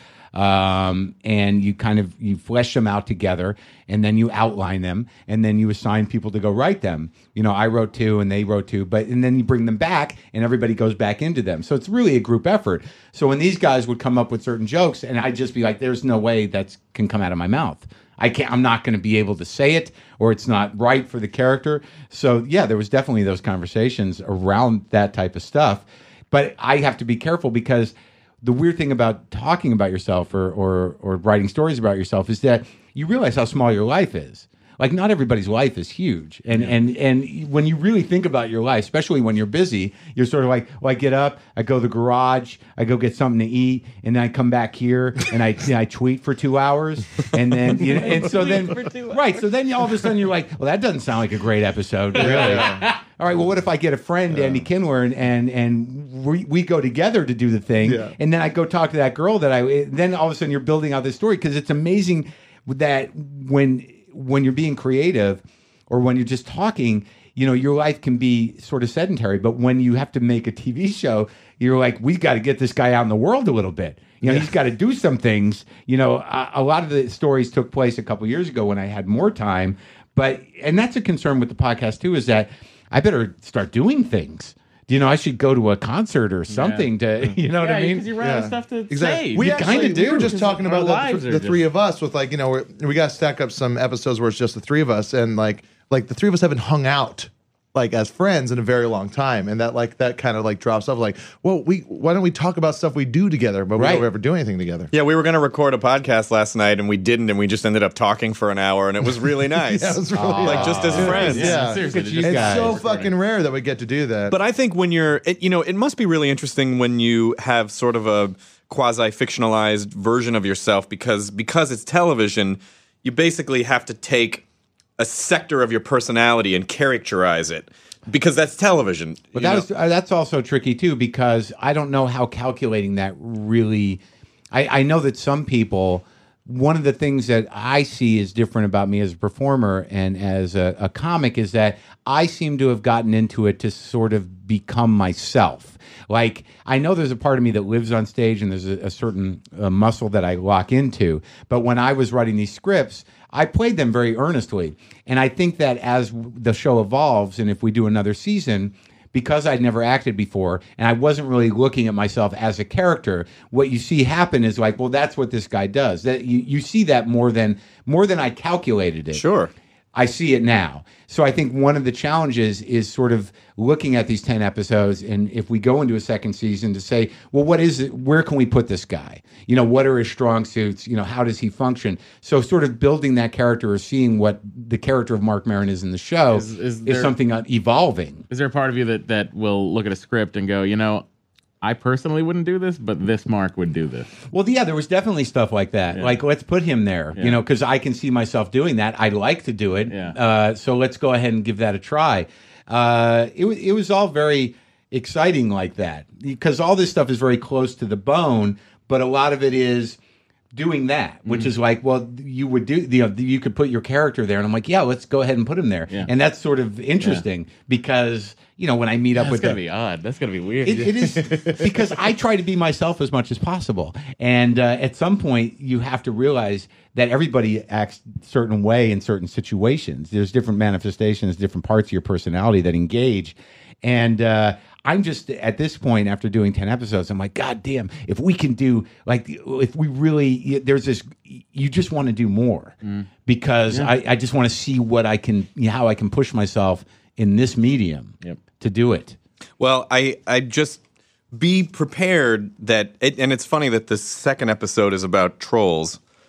Um, and you kind of you flesh them out together, and then you outline them, and then you assign people to go write them. You know, I wrote two, and they wrote two, but and then you bring them back, and everybody goes back into them. So it's really a group effort. So when these guys would come up with certain jokes, and I'd just be like, "There's no way that can come out of my mouth. I can't. I'm not going to be able to say it, or it's not right for the character." So yeah, there was definitely those conversations around that type of stuff. But I have to be careful because the weird thing about talking about yourself or, or or writing stories about yourself is that you realize how small your life is. Like, not everybody's life is huge. And and and when you really think about your life, especially when you're busy, you're sort of like, well, I get up, I go to the garage, I go get something to eat, and then I come back here and I you know, I tweet for two hours. And then you know, and so then right, so then all of a sudden you're like, well, that doesn't sound like a great episode, really. All right, well, what if I get a friend, Andy Kindler, and and, and we, we go together to do the thing, Yeah. and then I go talk to that girl that I. Then all of a sudden you're building out this story because it's amazing that when when you're being creative or when you're just talking, you know, your life can be sort of sedentary. But when you have to make a T V show, you're like, we got to get this guy out in the world a little bit. You know, he's got to do some things. You know, a, a lot of the stories took place a couple years ago when I had more time. But and that's a concern with the podcast too, is that I better start doing things. You know, I should go to a concert or something to, you know what I mean? Because you run out of Yeah. stuff to Exactly. say. We You actually kinda we were do. just talking Our about the, lives the, are the just- three of us with like you know we're, we got to stack up some episodes where it's just the three of us and like like the three of us haven't hung out like as friends in a very long time, and that like that kind of like drops off like, well, we why don't we talk about stuff we do together, but we Right. don't ever do anything together. Yeah, we were going to record a podcast last night and we didn't, and we just ended up talking for an hour, and it was really nice. Yeah, it was really like just as friends. Yeah. seriously. Look at you just- It's guys. so recording. fucking rare that we get to do that. But I think when you're, it, you know, it must be really interesting when you have sort of a quasi fictionalized version of yourself because because it's television, you basically have to take a sector of your personality and characterize it because that's television. But you that know? was, uh, that's also tricky too, because I don't know how calculating that really. I, I know that some people. One of the things that I see is different about me as a performer and as a, a comic is that I seem to have gotten into it to sort of become myself. Like, I know there's a part of me that lives on stage and there's a, a certain uh, muscle that I lock into. But when I was writing these scripts, I played them very earnestly. And I think that as w- the show evolves and if we do another season, because I'd never acted before and I wasn't really looking at myself as a character, what you see happen is like, well, that's what this guy does. That you, you see that more than more than I calculated it. Sure. I see it now. So I think one of the challenges is sort of looking at these ten episodes, and if we go into a second season, to say, well, what is it? Where can we put this guy? You know, what are his strong suits? You know, how does he function? So sort of building that character or seeing what the character of Mark Maron is in the show Is- is, is there- something uh, evolving. Is there a part of you that, that will look at a script and go, you know, I personally wouldn't do this, but this Mark would do this? Well, yeah, there was definitely stuff like that. Yeah. Like, let's put him there, Yeah. you know, because I can see myself doing that. I like to do it. Yeah. Uh, so let's go ahead and give that a try. Uh, it, wa- it was all very exciting like that because all this stuff is very close to the bone, but a lot of it is doing that, which Mm-hmm. is like, well, you would do, you know, you could put your character there. And I'm like, yeah, let's go ahead and put him there. Yeah. And that's sort of interesting because, you know, when I meet up That's with gonna the- be odd. That's gonna be weird. it, it is because I try to be myself as much as possible, and uh, at some point you have to realize that everybody acts a certain way in certain situations. There's different manifestations, different parts of your personality that engage, and uh, I'm just at this point after doing ten episodes, I'm like, God damn! If we can do like, if we really, there's this, you just want to do more because I, I just want to see what I can, how I can push myself in this medium Yep. to do it. Well, I, I just be prepared that, it, and it's funny that the second episode is about trolls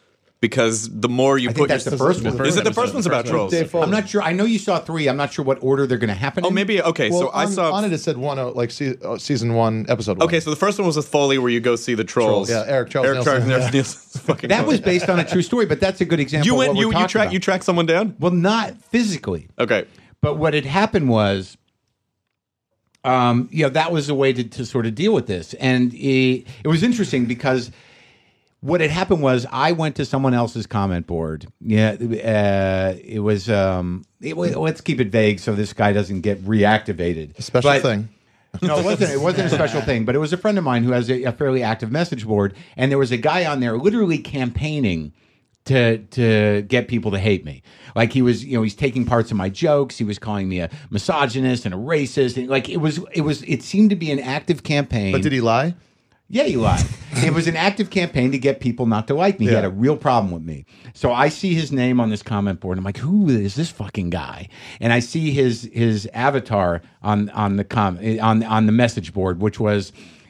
because the more you I put think that's your- the first one. Is it the episode. first one's about First trolls? Dave Foley. I'm not sure. I know you saw three. I'm not sure what order they're going to happen Oh, in. maybe okay. Well, so I on, saw. on it. It said one, oh, like se- uh, season one, episode one. Okay, so the first one was with Foley, where you go see the trolls. Troll, yeah, Eric Charles Eric Charles Nielsen, yeah. Nielsen's fucking. That was based on a true story, but that's a good example. you of went. what You we're you talking track about. you track someone down. Well, not physically. Okay. But what had happened was, um, you know, that was a way to, to sort of deal with this. And it, it was interesting because what had happened was I went to someone else's comment board. Yeah, uh, it was, um, it, was- let's keep it vague so this guy doesn't get reactivated. A special But- thing. No, it wasn't. It wasn't a special thing, but it was a friend of mine who has a, a fairly active message board, and there was a guy on there literally campaigning to to get people to hate me. Like he was, you know, he's taking parts of my jokes. He was calling me a misogynist and a racist. And like it was, it was, it seemed to be an active campaign. But did he lie? Yeah, he lied. It was an active campaign to get people not to like me. He Yeah. had a real problem with me. So I see his name on this comment board. And I'm like, who is this fucking guy? And I see his his avatar on on the com on on the message board, which was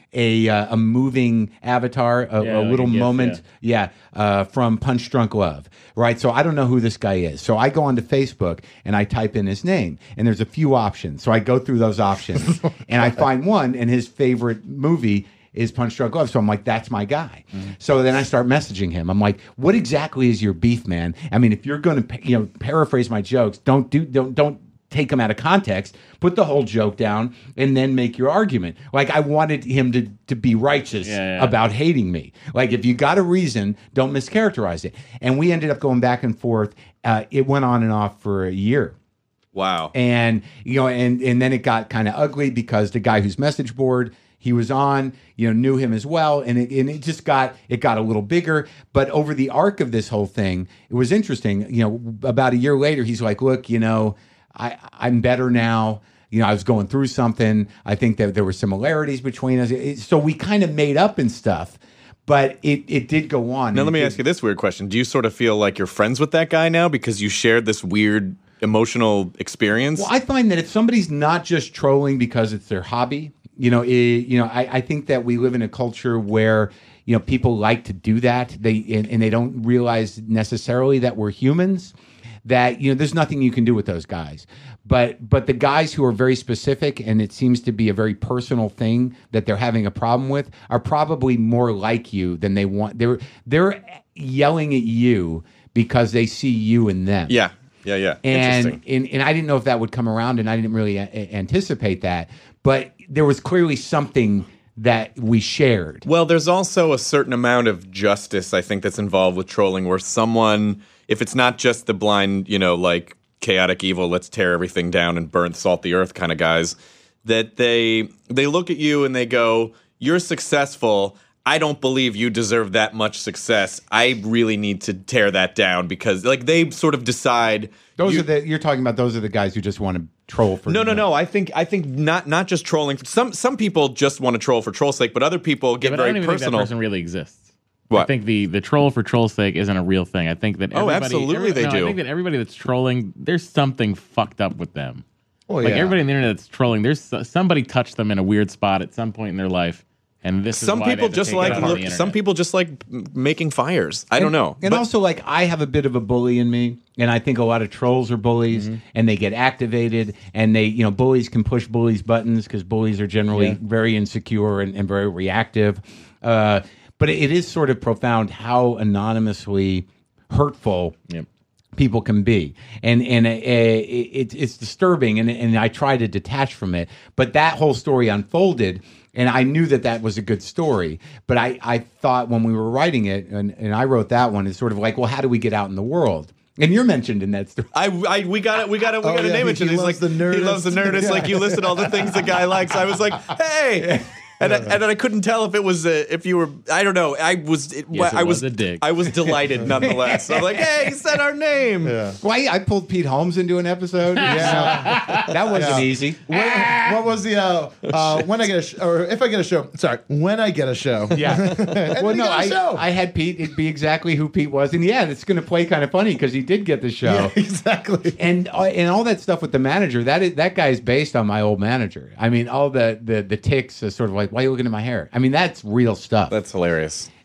a uh, a moving avatar, a, Yeah, a like little a GIF, moment, yeah, uh, from Punch Drunk Love, right? So I don't know who this guy is. So I go onto Facebook and I type in his name, and there's a few options. So I go through those options, and I find one, and his favorite movie is Punch Drunk Love. So I'm like, that's my guy. Mm-hmm. So then I start messaging him. I'm like, what exactly is your beef, man? I mean, if you're going to, you know, paraphrase my jokes, don't do, don't, don't take them out of context. Put the whole joke down and then make your argument. Like I wanted him to to be righteous Yeah, yeah. about hating me. Like if you got a reason, don't mischaracterize it. And we ended up going back and forth. Uh, it went on and off for a year. Wow. And you know, and and then it got kind of ugly because the guy whose message board he was on, you know, knew him as well, and it and it just got it got a little bigger. But over the arc of this whole thing, it was interesting. You know, about a year later, he's like, "Look, you know, I I'm better now. You know, I was going through something. I think that there were similarities between us. It- so we kind of made up and stuff." But it, it did go on. Now And let me it ask you this weird question: do you sort of feel like you're friends with that guy now because you shared this weird emotional experience? Well, I find that if somebody's not just trolling because it's their hobby, you know, it, you know, I, I think that we live in a culture where you know people like to do that. They and, and they don't realize necessarily that we're humans. That you know, there's nothing you can do with those guys. But but the guys who are very specific, and it seems to be a very personal thing that they're having a problem with, are probably more like you than they want. They're they're yelling at you because they see you in them. yeah, yeah, yeah. And, Interesting. and and I didn't know if that would come around, and I didn't really a- anticipate that. But there was clearly something that we shared. Well, there's also a certain amount of justice, I think, that's involved with trolling, where someone, if it's not just the blind, you know, like chaotic evil, let's tear everything down and burn, salt the earth kind of guys, that they they look at you and they go, "You're successful. I don't believe you deserve that much success. I really need to tear that down," because like they sort of decide. Those you- are the you're talking about. Those are the guys who just want to troll for No, no, you know. no. I think I think not not just trolling. Some some people just want to troll for troll's sake, but other people get But I very don't even think personal. that person really exists. I What? think the, the troll for troll's sake isn't a real thing. I think that Oh, everybody, absolutely every- they no, do. I think that everybody that's trolling, there's something fucked up with them. Oh, Like yeah. everybody on the internet that's trolling, there's s- somebody touched them in a weird spot at some point in their life, and this is Some why they people have to just take it like out on look, the some internet. people just like m- making fires. I don't know. And But- also, like, I have a bit of a bully in me, and I think a lot of trolls are bullies, Mm-hmm. and they get activated, and they, you know, bullies can push bullies' buttons because bullies are generally very insecure and, and very reactive. Uh, but it is sort of profound how anonymously hurtful Yep. people can be, and and uh, it, it's disturbing, and and I try to detach from it. But that whole story unfolded, and I knew that that was a good story. But I I thought when we were writing it, and, and I wrote that one, it's sort of like, well, how do we get out in the world? And you're mentioned in that story. I, I, we got it. We got it. We Oh, got to yeah, name he- it. he He's loves like, the he loves the Nerdist. Nerdist. Yeah. Like you listed all the things the guy likes. I was like, hey. And, I, and I couldn't tell if it was a, if you were, I don't know. I was, it, Yes, it I was was a dig. I was delighted nonetheless. I'm like, hey, he said our name. Yeah. Why I pulled Pete Holmes into an episode? Yeah. That wasn't Yeah. easy. What, what was the uh, uh, when I get a sh- or if I get a show? Sorry, when I get a show. Yeah. And Well, then no, you got a I, show. I had Pete. It'd be exactly who Pete was, and yeah, it's going to play kind of funny because he did get the show. Yeah, exactly. And uh, and all that stuff with the manager, that is that guy is based on my old manager. I mean, all the the the ticks are sort of like, why are you looking at my hair? I mean, that's real stuff. That's hilarious.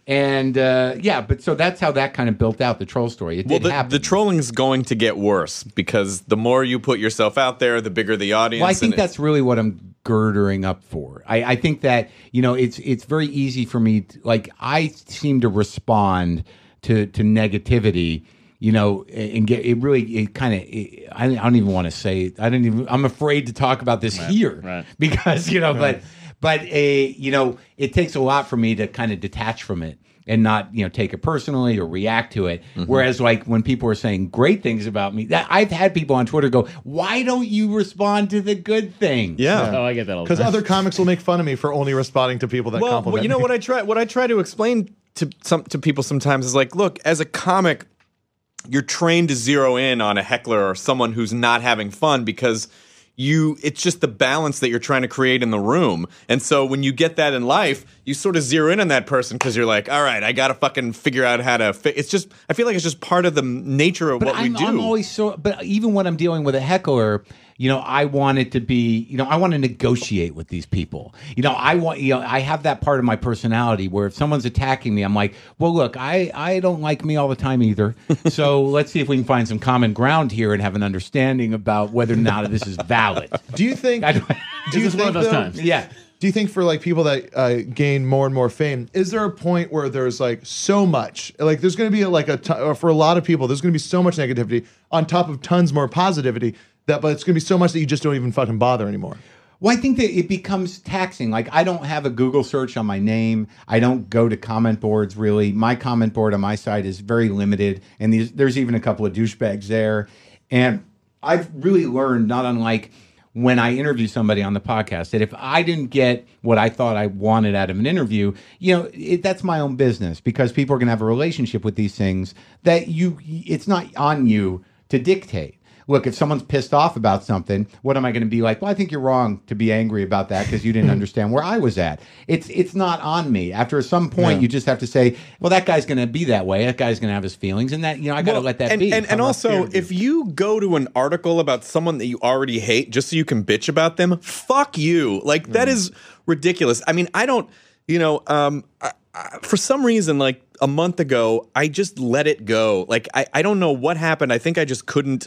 And uh, yeah, but so that's how that kind of built out the troll story. It Well, did the, happen. the trolling is going to get worse because the more you put yourself out there, the bigger the audience. Well, I think and it- that's really what I'm girdering up for. I, I think that, you know, it's it's very easy for me. To, like, I seem to respond to to negativity, you know, and get it really. It kind of. I, I don't even want to say it. I don't even. I'm afraid to talk about this here right. because you know, but but a you know, it takes a lot for me to kind of detach from it and not, you know, take it personally or react to it. Mm-hmm. Whereas, like, when people are saying great things about me, that I've had people on Twitter go, "Why don't you respond to the good things?" yeah. Oh, I get that all the Because time. other comics will make fun of me for only responding to people that well, compliment well, you know me. what I try what I try to explain to some to people sometimes is like, look, as a comic, you're trained to zero in on a heckler or someone who's not having fun because you it's just the balance that you're trying to create in the room. And so when you get that in life, you sort of zero in on that person because you're like, all right, I gotta fucking figure out how to fi-. It's just I feel like it's just part of the nature of But what I'm, we do. I'm always so. But even when I'm dealing with a heckler, you know, I want it to be, you know, I want to negotiate with these people. You know, I want, you know, I have that part of my personality where if someone's attacking me, I'm like, well, look, I, I don't like me all the time either. So let's see if we can find some common ground here and have an understanding about whether or not this is valid. Do you think? I- do you This is one of think, those though- times. Yeah. Do you think for like people that uh, gain more and more fame, is there a point where there's like so much, like there's going to be like a ton, or for a lot of people, there's going to be so much negativity on top of tons more positivity that, but it's going to be so much that you just don't even fucking bother anymore. Well, I think that it becomes taxing. Like, I don't have a Google search on my name. I don't go to comment boards, really. My comment board on my site is very limited, and these, there's even a couple of douchebags there. And I've really learned, not unlike when I interview somebody on the podcast, that if I didn't get what I thought I wanted out of an interview, you know, it, that's my own business, because people are going to have a relationship with these things that you, it's not on you to dictate. Look, if someone's pissed off about something, what am I going to be like? Well, I think you're wrong to be angry about that because you didn't understand where I was at. It's it's not on me. After some point, Yeah. you just have to say, well, that guy's going to be that way. That guy's going to have his feelings, and that, you know, I got to Well, let that and, be. And, and I'm not also, scared of if you go to an article about someone that you already hate just so you can bitch about them, fuck you. Like, that Mm. is ridiculous. I mean, I don't, you know, um, I, I, for some reason, like a month ago, I just let it go. Like, I, I don't know what happened. I think I just couldn't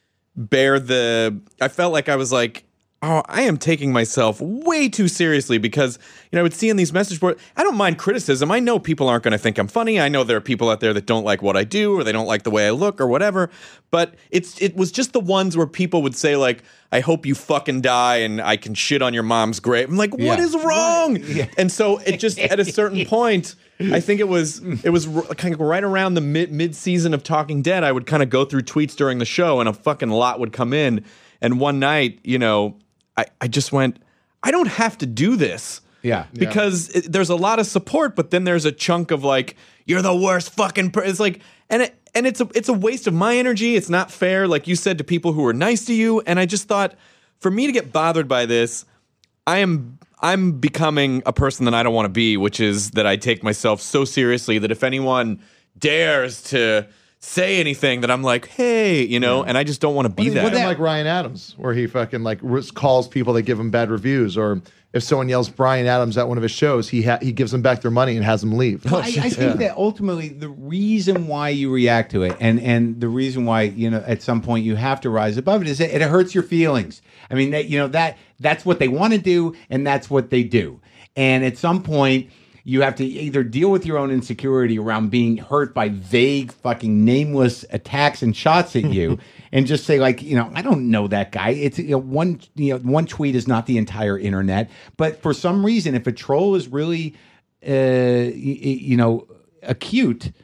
bear the. I felt like I was like, oh, I am taking myself way too seriously because, you know, I would see in these message boards, I don't mind criticism. I know people aren't going to think I'm funny. I know there are people out there that don't like what I do or they don't like the way I look or whatever. But it's it was just the ones where people would say, like, I hope you fucking die and I can shit on your mom's grave. I'm like, what Yeah. is wrong? And so it just, at a certain point, I think it was it was r- kind of right around the mid mid season of Talking Dead. I would kind of go through tweets during the show, and a fucking lot would come in. And one night, you know, I, I just went, I don't have to do this. Yeah. Because it, there's a lot of support, but then there's a chunk of like, you're the worst fucking person. It's like, and it, and it's a it's a waste of my energy. It's not fair, like you said, to people who are nice to you. And I just thought, for me to get bothered by this, I am I'm becoming a person that I don't want to be, which is that I take myself so seriously that if anyone dares to say anything, that I'm like, hey, you know, and I just don't want to be Well, that. then, like Ryan Adams, where he fucking like re- calls people that give him bad reviews, or if someone yells Brian Adams at one of his shows, he ha- he gives them back their money and has them leave. Well, I, I think that ultimately the reason why you react to it, and and the reason why, you know, at some point you have to rise above it, is that it hurts your feelings. I mean, that, you know, that that's what they want to do, and that's what they do. And at some point, you have to either deal with your own insecurity around being hurt by vague, fucking nameless attacks and shots at you, and just say, like, you know, I don't know that guy. It's, you know, one, you know, one tweet is not the entire internet. But for some reason, if a troll is really, uh, y- y- you know, acute,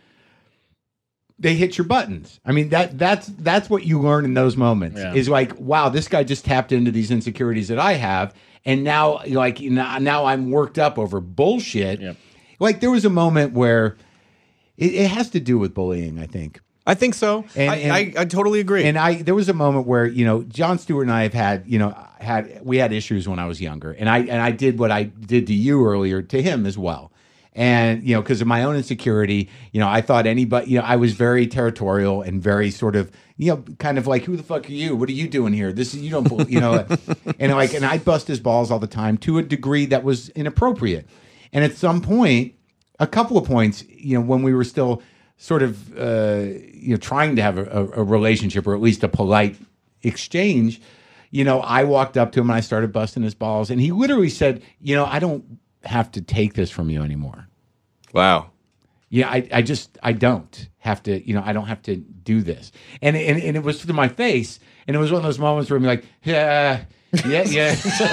they hit your buttons. I mean, that that's that's what you learn in those moments. Yeah. Is like, wow, this guy just tapped into these insecurities that I have, and now, like, now, now I'm worked up over bullshit. Yep. Like, there was a moment where it, it has to do with bullying, I think. I think so. And- I, and- I, I totally agree. And I, there was a moment where, you know, John Stewart and I have had, you know, had we had issues when I was younger, and I and I did what I did to you earlier to him as well. And, you know, because of my own insecurity, you know, I thought anybody, you know, I was very territorial and very sort of, you know, kind of like, who the fuck are you? What are you doing here? This is, you don't, bel- you know, and like, and I bust his balls all the time to a degree that was inappropriate. And at some point, a couple of points, you know, when we were still sort of, uh, you know, trying to have a, a, a relationship or at least a polite exchange, you know, I walked up to him and I started busting his balls. And he literally said, you know, I don't have to take this from you anymore. Wow. Yeah, I, I just, I don't have to, you know, I don't have to do this. And, and, and it was to my face. And it was one of those moments where I'm like, yeah, yeah, yeah.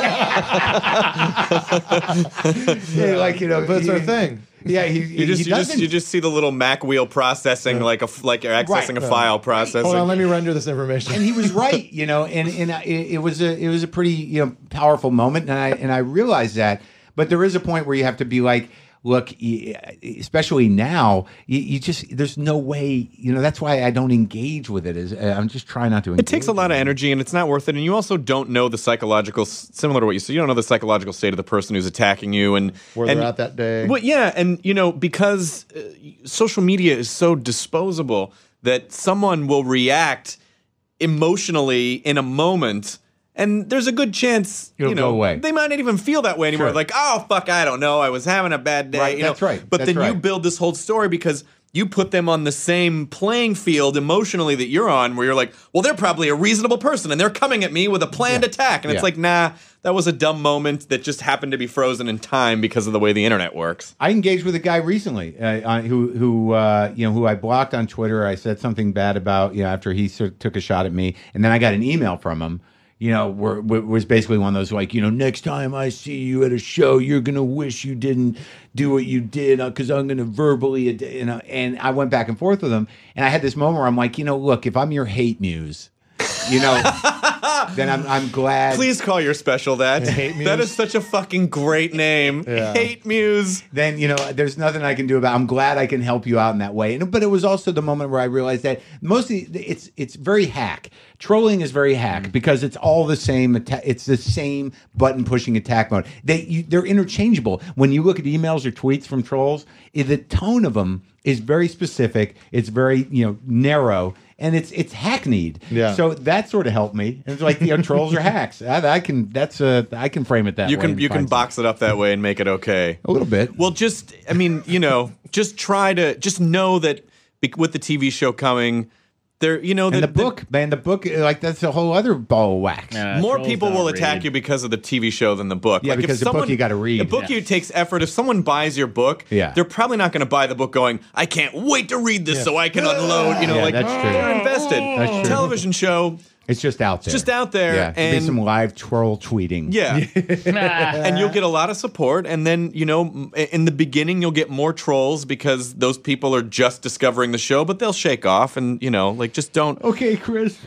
yeah like, you know. But it's he, our thing. Yeah, he, You just, he you just doesn't. you just see the little Mac wheel processing, like a f- like you're accessing Right. a file processing. Hold on, let me render this information. And he was right, you know, and and I- it, it was a it was a pretty, you know, powerful moment, and I and I realized that. But there is a point where you have to be like, look, y- especially now, you, you just there's no way, you know. That's why I don't engage with it. Is uh, I'm just trying not to. Engage It takes a lot of energy, and it's not worth it. And you also don't know the psychological, s- similar to what you said. You don't know the psychological state of the person who's attacking you, and Where and, they're at that day. Well, yeah, and you know, because uh, social media is so disposable that someone will react emotionally in a moment. And there's a good chance, It'll you know, go away. they might not even feel that way anymore. Sure. Like, oh, fuck, I don't know. I was having a bad day. Right, you know? that's right, But that's then you right. build this whole story because you put them on the same playing field emotionally that you're on, where you're like, well, they're probably a reasonable person and they're coming at me with a planned Yeah. attack. And it's Yeah. like, nah, that was a dumb moment that just happened to be frozen in time because of the way the internet works. I engaged with a guy recently uh, on- who who uh, you know who I blocked on Twitter. I said something bad about, you know, after he sort of took a shot at me, and then I got an email from him. You know, where, where was basically one of those like, you know, next time I see you at a show, you're gonna wish you didn't do what you did because I'm gonna verbally, ad- you know. And I went back and forth with him, and I had this moment where I'm like, you know, look, if I'm your hate muse, you know, then I'm I'm glad. Please call your special that. Hate Muse? That is such a fucking great name. Yeah. Hate Muse. Then, you know, there's nothing I can do about it. I'm glad I can help you out in that way. And, but it was also the moment where I realized that mostly it's it's very hack. Trolling is very hack because it's all the same. Atta- it's the same button pushing attack mode. They you, they're interchangeable. When you look at emails or tweets from trolls, i- the tone of them is very specific. It's very, you know, narrow. And it's it's hackneyed, Yeah. So that sort of helped me. And it's like, you know, trolls are hacks. I, I can that's uh, I can frame it that You way. can and you can find box it up that way and make it okay. a little bit. Well, just I mean, you know, just try to just know that be- with the T V show coming, there, you know, And the that- book, man, the book, like that's a whole other ball of wax. Yeah, that more trolls people don't will attack read. you because of the T V show than the book. Yeah, Like, if because the book someone- you gotta read. The book Yeah. you takes effort. If someone buys your book, Yeah. they're probably not going to buy the book going, I can't wait to read this so I can unload. You know, Yeah, like that's true. they're invested. That's true. Television show, It's just out there. just out there, Yeah, there'll be and- some live troll tweeting. yeah. and you'll get a lot of support. And then, you know, m- in the beginning, you'll get more trolls because those people are just discovering the show, but they'll shake off and, you know, like just don't. Okay, Chris.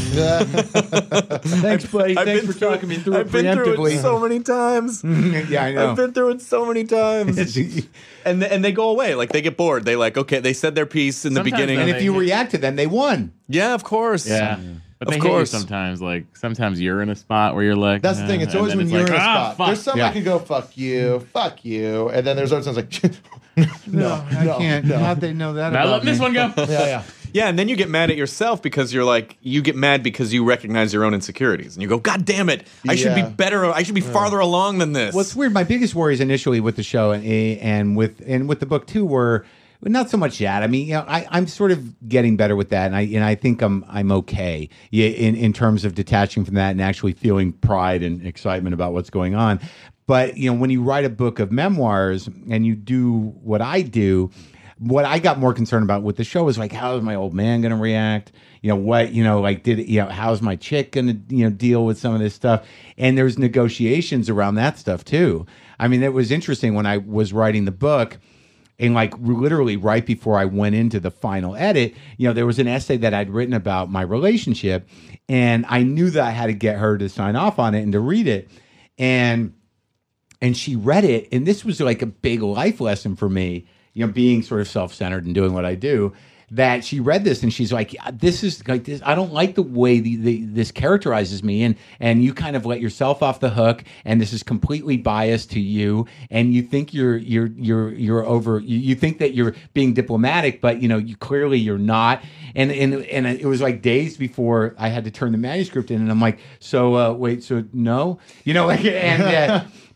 Thanks, buddy. I've Thanks been for through talking it- me through I've it been through preemptively. it so many times. yeah, I know. I've been through it so many times. and th- and they go away. Like they get bored. They like, okay, they said their piece in the Sometimes beginning. though, and they- if you react to them, they won. yeah, of course. Yeah. But Of they hate you course. sometimes. Like sometimes you're in a spot where you're like, That's the thing. "Uh," It's and always then when it's you're like, in a "Ah, spot. fuck." There's some Yeah. I can go, fuck you, fuck you. And then there's other times like, no, I no, can't. no. How'd they know that Now about let this me? one go. Yeah, yeah. Yeah, and then you get mad at yourself because you're like, you get mad because you recognize your own insecurities. And you go, God damn it, I should be Yeah. better. I should be farther along than this. What's weird? My biggest worries initially with the show and and with and with the book too were not so much that. I mean, you know, I, I'm sort of getting better with that, and I and I think I'm I'm okay. Yeah, in in terms of detaching from that and actually feeling pride and excitement about what's going on. But you know, when you write a book of memoirs and you do what I do. What I got more concerned about with the show is like, how is my old man going to react? You know, what, you know, like, did, you know, how's my chick going to, you know, deal with some of this stuff? And there's negotiations around that stuff too. I mean, it was interesting when I was writing the book and like literally right before I went into the final edit, you know, there was an essay that I'd written about my relationship and I knew that I had to get her to sign off on it and to read it. And, and she read it. And this was like a big life lesson for me. You know, being sort of self-centered and doing what I do, that she read this and she's like, this is like this. I don't like the way the, the, this characterizes me. And, and you kind of let yourself off the hook and this is completely biased to you. And you think you're, you're, you're, you're over, you, you think that you're being diplomatic, but you know, you clearly you're not. And, and, and it was like days before I had to turn the manuscript in and I'm like, so, uh, wait, so no, you know, like, and, uh,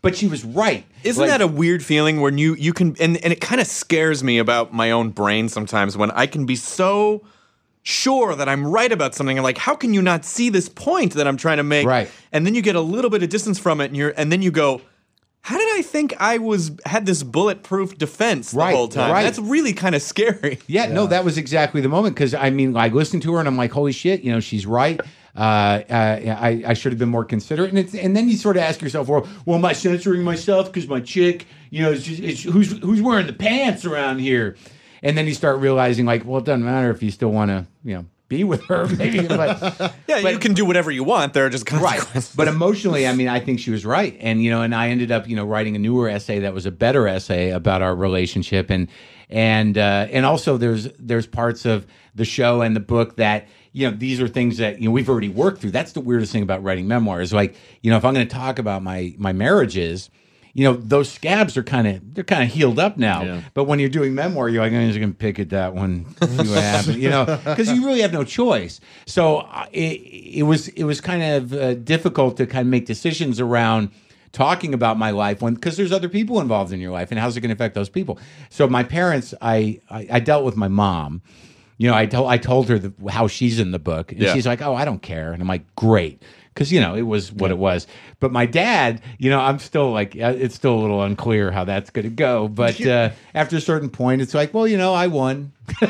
but she was right. Isn't Like- that a weird feeling when you you can and and it kind of scares me about my own brain sometimes when I can be so sure that I'm right about something. I'm like, how can you not see this point that I'm trying to make? Right. And then you get a little bit of distance from it, and you're and then you go, how did I think I was had this bulletproof defense the Right, whole time? right. That's really kind of scary. Yeah, no, that was exactly the moment because I mean, I listened to her and I'm like, holy shit, you know, she's right. Uh, uh, I, I should have been more considerate, and it's, and then you sort of ask yourself, well, well, am I censoring myself because my chick, you know, is just, it's, who's who's wearing the pants around here? And then you start realizing, like, well, it doesn't matter if you still want to, you know, be with her, maybe. But Yeah, but- you can do whatever you want. There are just consequences. Right. But emotionally, I mean, I think she was right. And, you know, and I ended up, you know, writing a newer essay that was a better essay about our relationship. And, and, uh, and also there's, there's parts of the show and the book that, you know, these are things that, you know, we've already worked through. That's the weirdest thing about writing memoirs. Like, you know, if I'm going to talk about my, my marriages, you know, those scabs are kind of, they're kind of healed up now. Yeah. But when you're doing memoir, you're like, I'm just going to pick at that one, see what happens, you know, because you really have no choice. So uh, it, it was, it was kind of uh, difficult to kind of make decisions around talking about my life when, because there's other people involved in your life and how's it going to affect those people. So my parents, I, I, I dealt with my mom. You know, I told I told her the, how she's in the book, and Yeah. she's like, "Oh, I don't care," and I'm like, "Great," because you know it was what it was. But my dad, you know, I'm still like, uh, it's still a little unclear how that's going to go. But uh, after a certain point, it's like, well, you know, I won.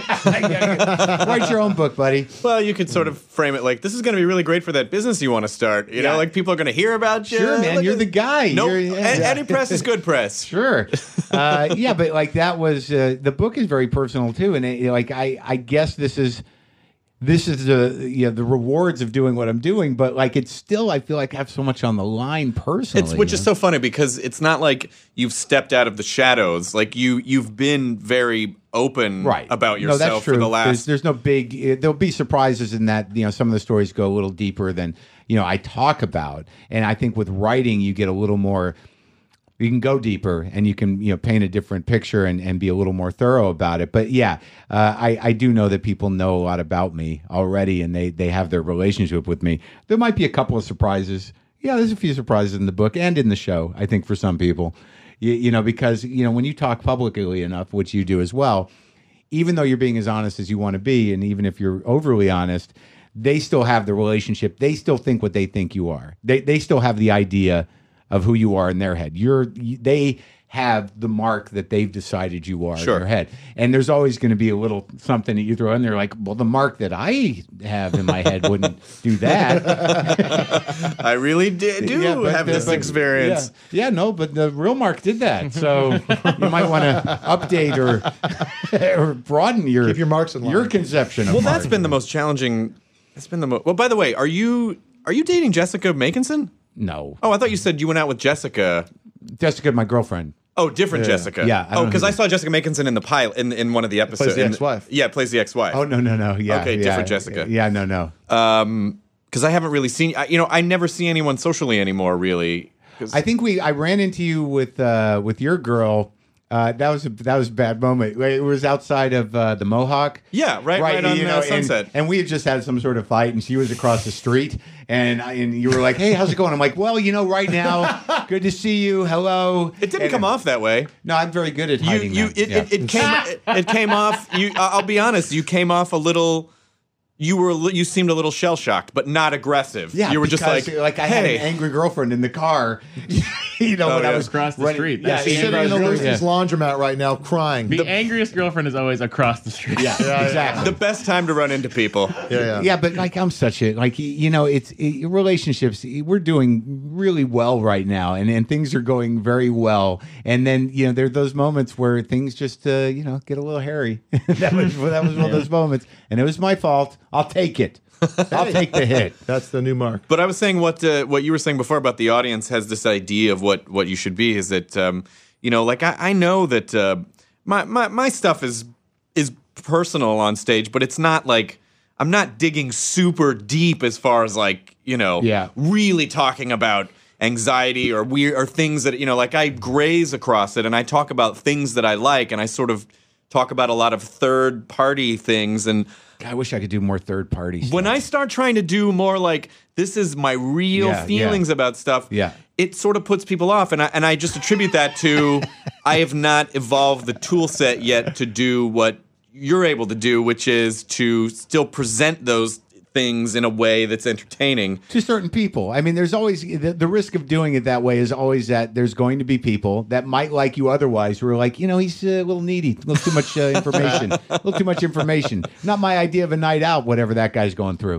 Write your own book, buddy. Well, you could sort of frame it like this is going to be really great for that business you want to start. You Yeah. know, like people are going to hear about you. Sure, man, Look you're at- the guy. No, You're- yeah. a- any press is good press. Sure. Uh, yeah, but like that was uh, the book is very personal too, and it, like I, I guess this is this is the you know, the rewards of doing what I'm doing, but like it's still I feel like I have so much on the line personally. It's which you is know? so funny because it's not like you've stepped out of the shadows. Like you, you've been very open right about No, that's yourself true. for the last. There's, there's no big. Uh, there'll be surprises in that. You know, some of the stories go a little deeper than you know I talk about, and I think with writing you get a little more. You can go deeper and you can you know paint a different picture and, and be a little more thorough about it. But yeah, uh, I, I do know that people know a lot about me already and they, they have their relationship with me. There might be a couple of surprises. Yeah, there's a few surprises in the book and in the show, I think, for some people. You, you know, because you know when you talk publicly enough, which you do as well, even though you're being as honest as you want to be, and even if you're overly honest, they still have the relationship. They still think what they think you are. They they still have the idea of who you are in their head. You're they have the mark that they've decided you are Sure. in their head. And there's always going to be a little something that you throw in there like, well, the mark that I have in my head wouldn't do that. I really did, do Yeah, but have the- this but- experience. Yeah. yeah, no, but the real Mark did that. So you might want to update or or broaden your Keep your marks in line. your conception of Well, Mark. that's been the most challenging. That's been the most. Well, by the way, are you are you dating Jessica Makinson? No. Oh, I thought you said you went out with Jessica. Jessica, my girlfriend. Oh, different Yeah. Jessica. Yeah, I Oh, don't because know I who- saw Jessica Makinson in the pilot in in one of the episodes. the in- ex-wife. Yeah, plays the ex-wife. Oh, no, no, no. Yeah. Okay, yeah. different Jessica. Yeah, no, no. Um, because I haven't really seen. I- You know, I never see anyone socially anymore. Really. 'Cause- I think we I ran into you with uh, with your girl. Uh, that was a, that was a bad moment. It was outside of uh, the Mohawk. Yeah, right- right on, uh, and- Sunset. And, we had just had some sort of fight, and she was across the street, and I, and you were like, "Hey, how's it going?" I'm like, "Well, you know, right now, good to see you. Hello." it didn't And- come off that way. No, I'm very good at You, hiding. you, that. it, Yeah. it, it came, it, it came off. You, I'll be honest. You came off a little. You were, a li- you seemed a little shell shocked, but not aggressive. Yeah, you were just because, like, like I hey. had an angry girlfriend in the car. you know, Oh, when I yeah. was Across the running- street. Yeah, That's yeah, the Sitting in across the the Lucy's street. laundromat right now, crying. The angriest girlfriend is always across the street. Yeah, exactly. the best time to run into people. yeah, yeah. Yeah, but like I'm such a like you know it's it, relationships. We're doing really well right now, and, and things are going very well. And then you know there are those moments where things just uh, you know get a little hairy. that was that was one of those moments, and it was my fault. I'll take it. I'll take the hit. That's the new mark. But I was saying what uh, what you were saying before about the audience has this idea of what, what you should be is that um, you know like I, I know that uh, my, my my stuff is is personal on stage, but it's not like I'm not digging super deep as far as like you know Yeah. really talking about anxiety or weird or things that you know like I graze across it and I talk about things that I like and I sort of talk about a lot of third party things and. I wish I could do more third party stuff. When I start trying to do more like this is my real Yeah, feelings yeah. about stuff, Yeah. it sort of puts people off, and I and I just attribute that to I have not evolved the tool set yet to do what you're able to do, which is to still present those things in a way that's entertaining to certain people. I mean, there's always the, the risk of doing it that way is always that there's going to be people that might like you otherwise who are like, you know, he's a little needy, a little too much uh, information, a little too much information. Not my idea of a night out, whatever that guy's going through.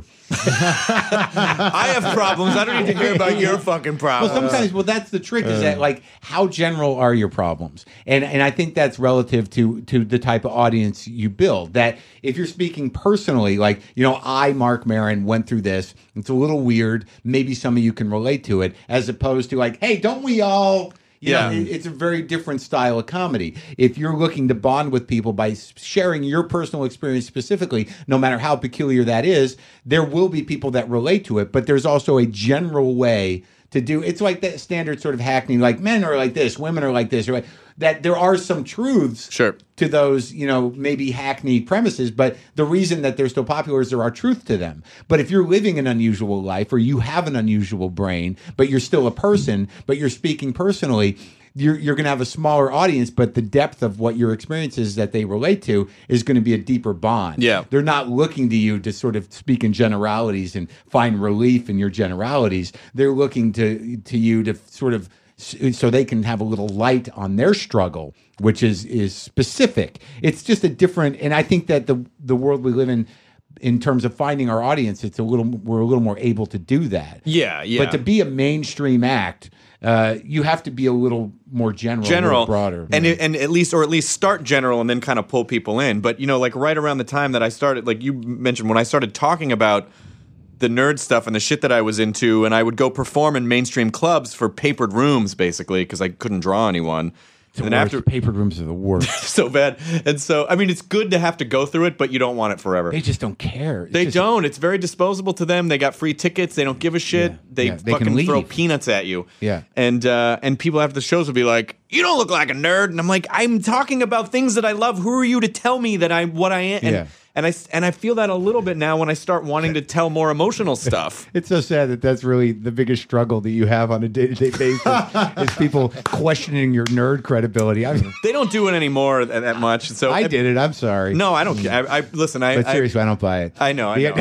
I have problems. I don't need to hear about your fucking problems. Well, sometimes, well, that's the trick is that, like, how general are your problems? And and I think that's relative to to the type of audience you build. That if you're speaking personally, like, you know, I, Mark Maron, went through this. It's a little weird. Maybe some of you can relate to it, as opposed to like, hey, don't we all... You yeah. know, it's a very different style of comedy. If you're looking to bond with people by sharing your personal experience specifically, no matter how peculiar that is, there will be people that relate to it. But there's also a general way to do. It's like that standard sort of hackney, like men are like this, women are like this, or like that. There are some truths sure. to those, you know, maybe hackneyed premises, but the reason that they're still popular is there are truth to them. But if you're living an unusual life or you have an unusual brain, but you're still a person, but you're speaking personally, you're you're going to have a smaller audience, but the depth of what your experiences that they relate to is going to be a deeper bond. Yeah. They're not looking to you to sort of speak in generalities and find relief in your generalities. They're looking to to you to sort of so they can have a little light on their struggle, which is is specific. It's just a different, and I think that the the world we live in, in terms of finding our audience, it's a little we're a little more able to do that. Yeah, yeah. But to be a mainstream act, uh, you have to be a little more general, general, a little broader, and yeah. it, and at least or at least start general and then kind of pull people in. But you know, like right around the time that I started, like you mentioned, when I started talking about the nerd stuff and the shit that I was into, and I would go perform in mainstream clubs for papered rooms, basically, because I couldn't draw anyone. The and then worst. after Papered rooms are the worst. so bad, and so I mean, it's good to have to go through it, but you don't want it forever. They just don't care. It's They just, don't. It's very disposable to them. They got free tickets. They don't give a shit. Yeah. They Yeah. They can fucking throw leave. peanuts at you. Yeah. And uh, and people after the shows will be like, "You don't look like a nerd." And I'm like, "I'm talking about things that I love. Who are you to tell me that I what I am?" And, Yeah. and I and I feel that a little bit now when I start wanting to tell more emotional stuff. It's so sad that that's really the biggest struggle that you have on a day-to-day basis is people questioning your nerd credibility. I, mean, They don't do it anymore that, that much. So I did it. I'm sorry. No, I don't care. I, I listen. I But I- seriously, I, don't buy it. I know. I know.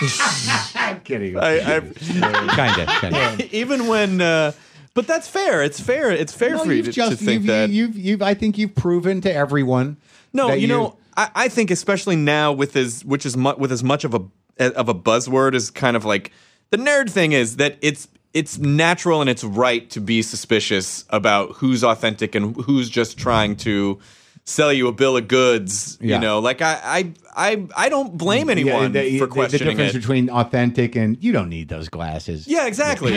I I'm kidding. know. I, I, kind of. Kind of. even when, uh, but that's fair. It's fair. It's fair for you to, to think you've, that. you've, you've, I think you've proven to everyone. No, that you know, I, I think especially now with as which is mu- with as much of a of a buzzword as kind of like the nerd thing is that it's it's natural and it's right to be suspicious about who's authentic and who's just trying to sell you a bill of goods. Yeah. You know, like I I I, I don't blame anyone Yeah, the, for the- questioning the difference it. between authentic and you don't need those glasses. Yeah, exactly,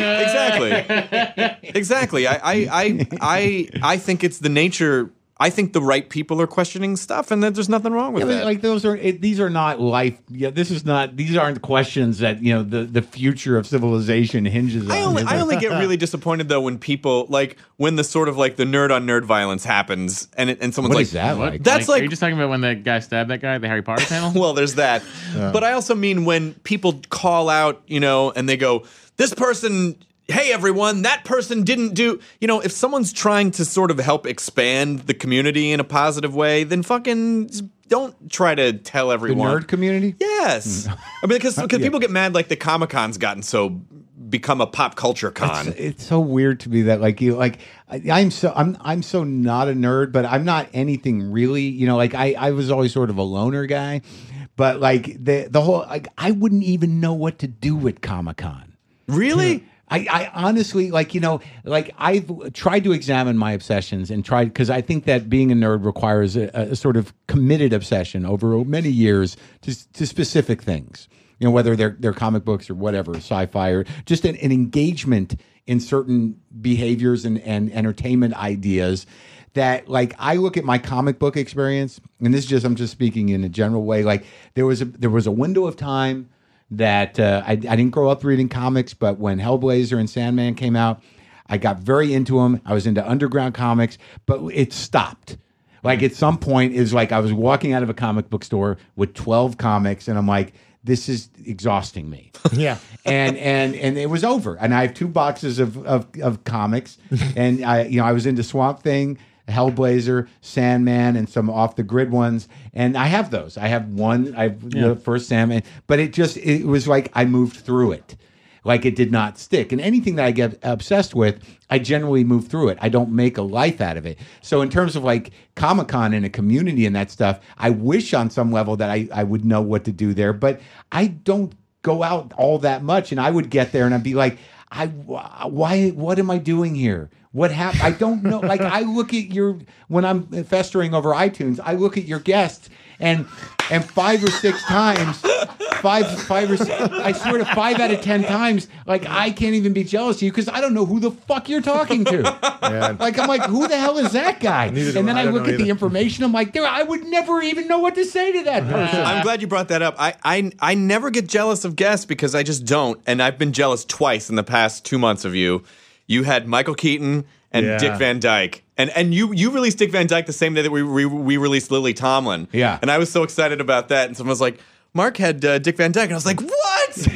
exactly, exactly. I, I, I, I, I think it's the nature. I think the right people are questioning stuff, and that there's nothing wrong with I mean, that. like those are it, these are not life. Yeah, this is not. These aren't questions that you know the, the future of civilization hinges on. I only, is I it? only get really disappointed though when people like when the sort of like the nerd on nerd violence happens, and it, and someone's What like, is that What? like? That's Are like- you just talking about when that guy stabbed that guy at the Harry Potter panel? well, there's that. But I also mean when people call out, you know, and they go, this person, hey, everyone, that person didn't do, you know, if someone's trying to sort of help expand the community in a positive way, then fucking don't try to tell the everyone. nerd community. Yes. I mean, because because people get mad like the Comic Con's gotten so become a pop culture con. It's, it's so weird to me that like you like I, I'm so I'm I'm so not a nerd, but I'm not anything really. You know, like I I was always sort of a loner guy, but like the the whole like I wouldn't even know what to do at Comic Con. Really? I, I honestly like you know like I've tried to examine my obsessions and tried because I think that being a nerd requires a, a sort of committed obsession over many years to, to specific things. You know, whether they're they're comic books or whatever, sci-fi or just an, an engagement in certain behaviors and, and entertainment ideas. That like I look at my comic book experience, and this is just I'm just speaking in a general way. Like there was a there was a window of time that uh, I, I didn't grow up reading comics, but when Hellblazer and Sandman came out, I got very into them. I was into underground comics, but it stopped. Like at some point, is like I was walking out of a comic book store with twelve comics, and I'm like, this is exhausting me. Yeah. and and and it was over. And I have two boxes of of, of comics, and I you know I was into Swamp Thing, Hellblazer, Sandman, and some off the grid ones, and I have those. I have one. I have Yeah. the first Sandman, but it just it was like I moved through it. Like it did not stick. And anything that I get obsessed with, I generally move through it. I don't make a life out of it. So in terms of like Comic-Con and a community and that stuff, I wish on some level that I, I would know what to do there, but I don't go out all that much. And I would get there and I'd be like, I why what am I doing here? What happened? I don't know. Like I look at your when I'm festering over iTunes, I look at your guests and and five or six times, five five or six, I swear to five out of ten times, like I can't even be jealous of you because I don't know who the fuck you're talking to. Yeah. Like I'm like, who the hell is that guy? Neither do And then I. I, I don't look know at the either. information. I'm like, there, I would never even know what to say to that person. I'm glad you brought that up. I, I I never get jealous of guests because I just don't, and I've been jealous twice in the past two months of you. You had Michael Keaton and Yeah. Dick Van Dyke, and and you you released Dick Van Dyke the same day that we we, we released Lily Tomlin. Yeah. and I was so excited about that, and someone was like, "Mark had uh, Dick Van Dyke," and I was like, "What?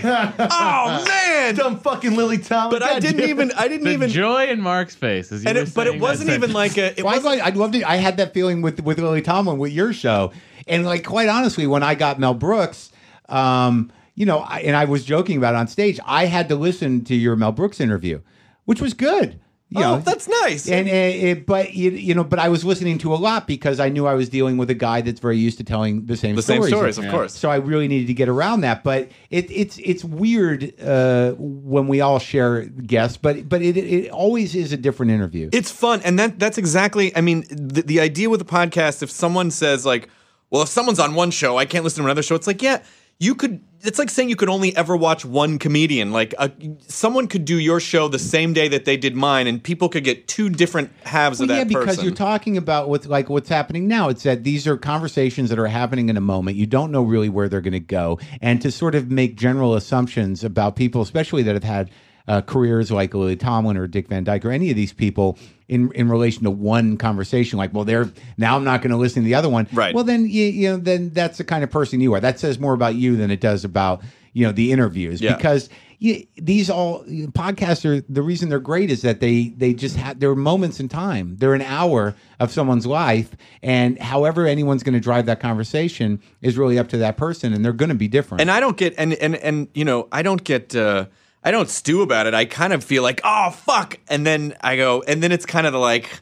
Oh man!" Dumb fucking Lily Tomlin. But I didn't even I didn't The even. joy in Mark's face, as you And were it, but it saying wasn't that even like a. It Well, I'd, wasn't, like, I'd love to. I had that feeling with with Lily Tomlin with your show, and like quite honestly, when I got Mel Brooks, um, you know, I, and I was joking about it on stage, I had to listen to your Mel Brooks interview, which was good. You oh, know, that's nice. and, and it, but you, you know, but I was listening to a lot because I knew I was dealing with a guy that's very used to telling the same the same stories. stories, of course. So I really needed to get around that. But it, it's it's weird uh, when we all share guests, but but it it always is a different interview. It's fun, and that that's exactly. I mean, the, the idea with a podcast, if someone says like, "Well, if someone's on one show, I can't listen to another show," it's like, yeah, you could. It's like saying you could only ever watch one comedian. Like, a, someone could do your show the same day that they did mine, and people could get two different halves Well, of that yeah, because person. you're talking about what's like what's happening now. It's that these are conversations that are happening in a moment. You don't know really where they're going to go, and to sort of make general assumptions about people, especially that have had uh, careers like Lily Tomlin or Dick Van Dyke or any of these people in in relation to one conversation. Like, well, they're now I'm not going to listen to the other one. Right. Well, then you, you know, then that's the kind of person you are. That says more about you than it does about you know the interviews Yeah. because. You, these all podcasts are the reason they're great is that they they just have they're moments in time. They're an hour of someone's life, and however anyone's going to drive that conversation is really up to that person, and they're going to be different. and I don't get and and and you know I don't get uh, I don't stew about it. I kind of feel like, oh fuck, and then I go, and then it's kind of the like.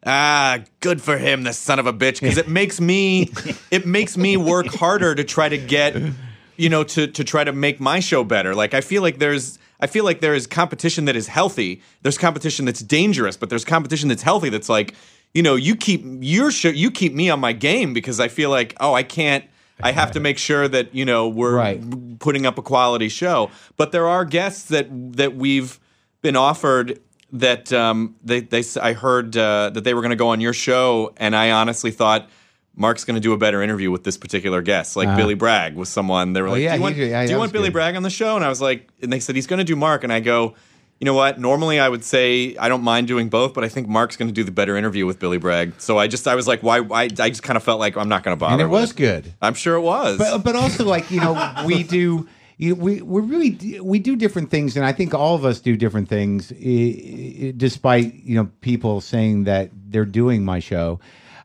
Ah, good for him, the son of a bitch, because it makes me, it makes me work harder to try to get, you know, to to try to make my show better. Like I feel like there's, I feel like there is competition that is healthy. There's competition that's dangerous, but there's competition that's healthy. That's like, you know, you keep your show, you keep me on my game because I feel like, oh, I can't. I have to make sure that you know we're Right. putting up a quality show. But there are guests that that we've been offered. That um, they they I heard uh, that they were going to go on your show, and I honestly thought Mark's going to do a better interview with this particular guest, like Uh-huh. Billy Bragg was someone. They were like, yeah, "Do you want, he- yeah, do that you was want Billy good. Bragg on the show?" And I was like, and they said he's going to do Mark, and I go, you know what? Normally I would say I don't mind doing both, but I think Mark's going to do the better interview with Billy Bragg. So I just I was like, why? why I just kind of felt like I'm not going to bother. and it with was good. I'm sure it was. But but also like you know we do you, we we really do, we do different things, and I think all of us do different things, i- i- despite you know people saying that they're doing my show,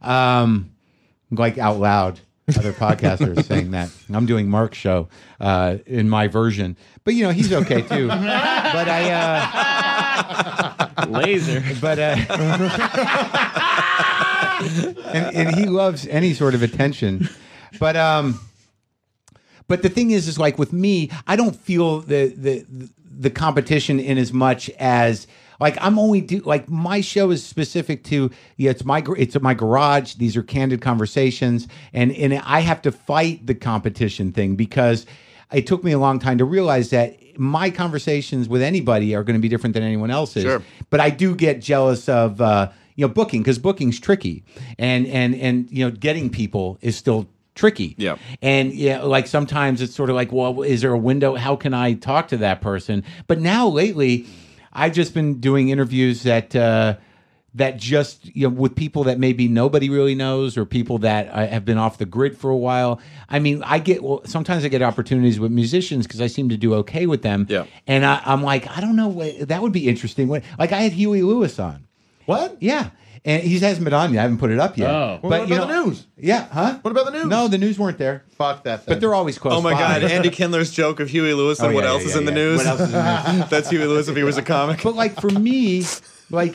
um, like out loud. Other podcasters saying that I'm doing Mark's show uh, in my version, but you know he's okay too. But I. Uh, Laser. but uh, and, and he loves any sort of attention, but um, but the thing is, is like with me, I don't feel the the the competition in as much as like I'm only do like my show is specific to yeah it's my gar- it's my garage. These are candid conversations, and and I have to fight the competition thing because it took me a long time to realize that my conversations with anybody are going to be different than anyone else's. Sure. But I do get jealous of uh, you know booking because booking's tricky, and and and you know getting people is still tricky. Yeah. And yeah, like sometimes it's sort of like, well, is there a window? How can I talk to that person? But now lately, I've just been doing interviews that uh, that just, you know, with people that maybe nobody really knows or people that uh, have been off the grid for a while. I mean, I get, well, sometimes I get opportunities with musicians because I seem to do okay with them. Yeah. And I, I'm like, I don't know, what, that would be interesting. What, like I had Huey Lewis on. What? Yeah. And he hasn't been on yet. I haven't put it up yet. Oh. Well, but, what you about know, the news? Yeah, huh? What about the news? No, the news weren't there. Fuck that thing. But they're always close Oh my by. God, Andy Kindler's joke of Huey Lewis and Oh, what yeah, else yeah, is in yeah, the yeah. news? What else is in the news? That's Huey Lewis if he was a comic. But like for me, like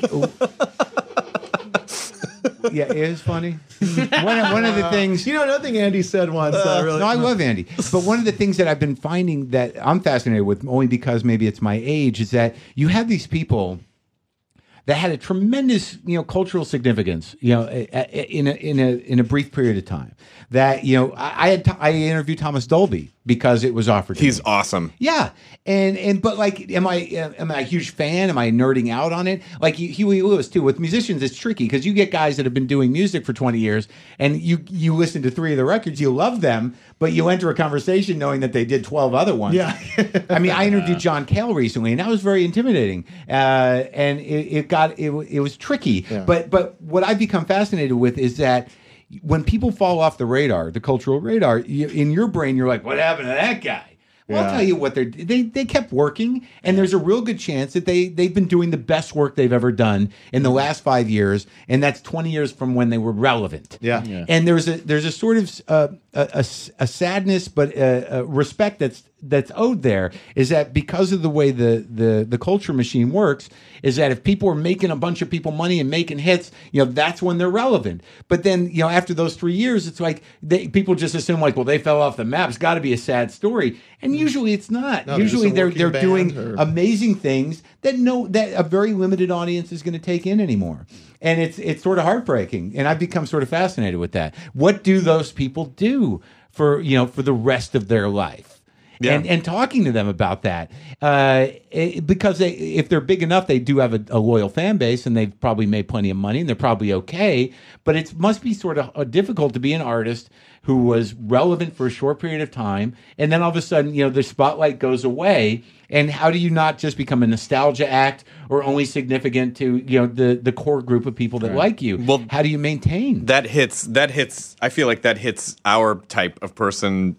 yeah, it is funny. One of, one of the things You know, another thing Andy said once. Uh, really, no, I love Andy. But one of the things that I've been finding that I'm fascinated with, only because maybe it's my age, is that you have these people that had a tremendous, you know, cultural significance, you know, in a in a in a brief period of time. That, you know, I I had t- I interviewed Thomas Dolby because it was offered to He's me. awesome. Yeah, and and but like, am I am I a huge fan? Am I nerding out on it? Like Huey Lewis too. With musicians, it's tricky because you get guys that have been doing music for twenty years, and you you listen to three of the records, you love them, but you enter a conversation knowing that they did twelve other ones. Yeah. I mean, I interviewed John Cale recently, and that was very intimidating, uh, and it, it got it, it was tricky. Yeah. But but what I've become fascinated with is that when people fall off the radar, the cultural radar, you, in your brain, you're like, what happened to that guy? Well, Yeah. I'll tell you what, they're, they they kept working, and there's a real good chance that they, they've been doing the best work they've ever done in the last five years, and that's twenty years from when they were relevant. Yeah. Yeah. And there's a there's a sort of uh, a, a, a sadness, but a, a respect that's that's owed there, is that because of the way the, the, the culture machine works, is that if people are making a bunch of people money and making hits, you know, that's when they're relevant. But then, you know, after those three years, it's like they, people just assume like, well, they fell off the map. It's got to be a sad story. And usually it's not. No, they're just usually a they're working they're band doing or- amazing things that no that a very limited audience is going to take in anymore. And it's it's sort of heartbreaking. And I've become sort of fascinated with that. What do those people do for, you know, for the rest of their life? Yeah. And and talking to them about that, uh, it, because they, if they're big enough, they do have a, a loyal fan base, and they've probably made plenty of money, and they're probably okay. But it must be sort of uh, difficult to be an artist who was relevant for a short period of time, and then all of a sudden, you know, the spotlight goes away. And how do you not just become a nostalgia act, or only significant to, you know, the the core group of people that like you? Well, how do you maintain That hits. That hits. I feel like that hits our type of person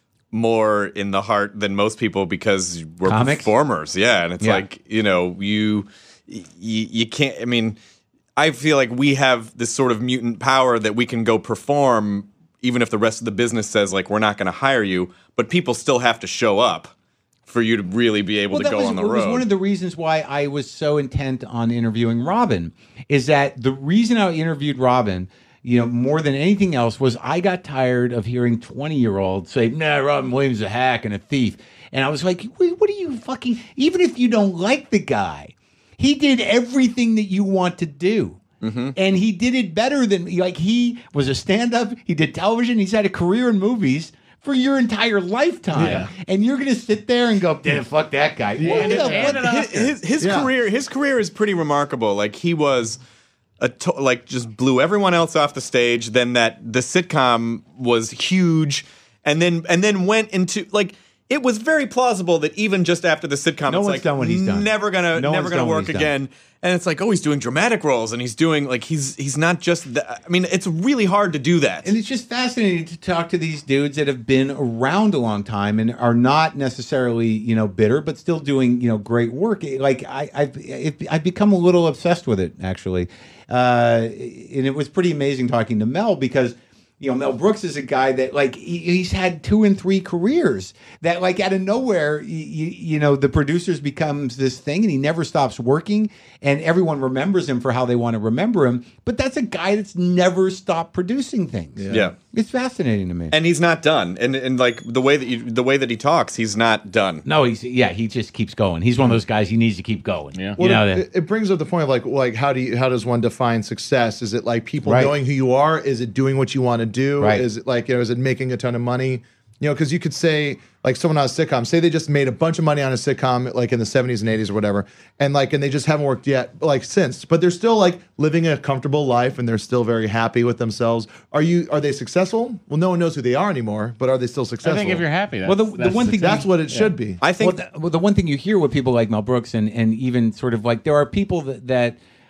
more in the heart than most people because we're Comics? performers. Yeah, and it's Yeah. like, you know, you, you you can't. I mean, I feel like we have this sort of mutant power that we can go perform even if the rest of the business says like we're not going to hire you, but people still have to show up for you to really be able to that go was, on the it road. was one of the reasons why I was so intent on interviewing Robin, is that the reason I interviewed Robin, you know, more than anything else, was I got tired of hearing twenty-year-olds say, nah, Robin Williams is a hack and a thief. And I was like, what, what are you fucking, even if you don't like the guy, he did everything that you want to do. Mm-hmm. And he did it better than, like, he was a stand-up, he did television, he's had a career in movies for your entire lifetime. Yeah. And you're going to sit there and go, damn, fuck that guy. What the- and what- an his his, his Yeah. career his career is pretty remarkable. Like he was a to- like just blew everyone else off the stage. Then that the sitcom was huge, and then and then went into like it was very plausible that even just after the sitcom, No it's one's like done what he's done. never gonna No never one's gonna done what work he's done. again. And it's like, oh, he's doing dramatic roles, and he's doing like he's he's not just. The, I mean, it's really hard to do that. And it's just fascinating to talk to these dudes that have been around a long time and are not necessarily, you know, bitter, but still doing, you know, great work. Like I, I've, it, I've become a little obsessed with it, actually. Uh, and it was pretty amazing talking to Mel because, you know, Mel Brooks is a guy that, like, he, he's had two and three careers that, like, out of nowhere, you, you know, the producers becomes this thing and he never stops working and everyone remembers him for how they want to remember him. But that's a guy that's never stopped producing things. yeah. It's fascinating to me. And he's not done. And and like the way that you, the way that he talks, he's not done. no, he's, yeah, he just keeps going. He's one of those guys, he needs to keep going. Yeah. You Well, know, it, that, it brings up the point of like, like how do you, how does one define success? Is it like people Right. knowing who you are? Is it doing what you want to do? Right. Is it like, you know, is it making a ton of money? You know, because you could say like someone on a sitcom, say they just made a bunch of money on a sitcom like in the seventies and eighties or whatever, and like and they just haven't worked yet, like since, but they're still like living a comfortable life and they're still very happy with themselves. Are you? Are they successful? Well, no one knows who they are anymore, but are they still successful? I think if you're happy, that's, Well, the- the that's one thing- success. that's what it should be. I think well, the, well, the one thing you hear with people like Mel Brooks and, and even sort of like there are people that, that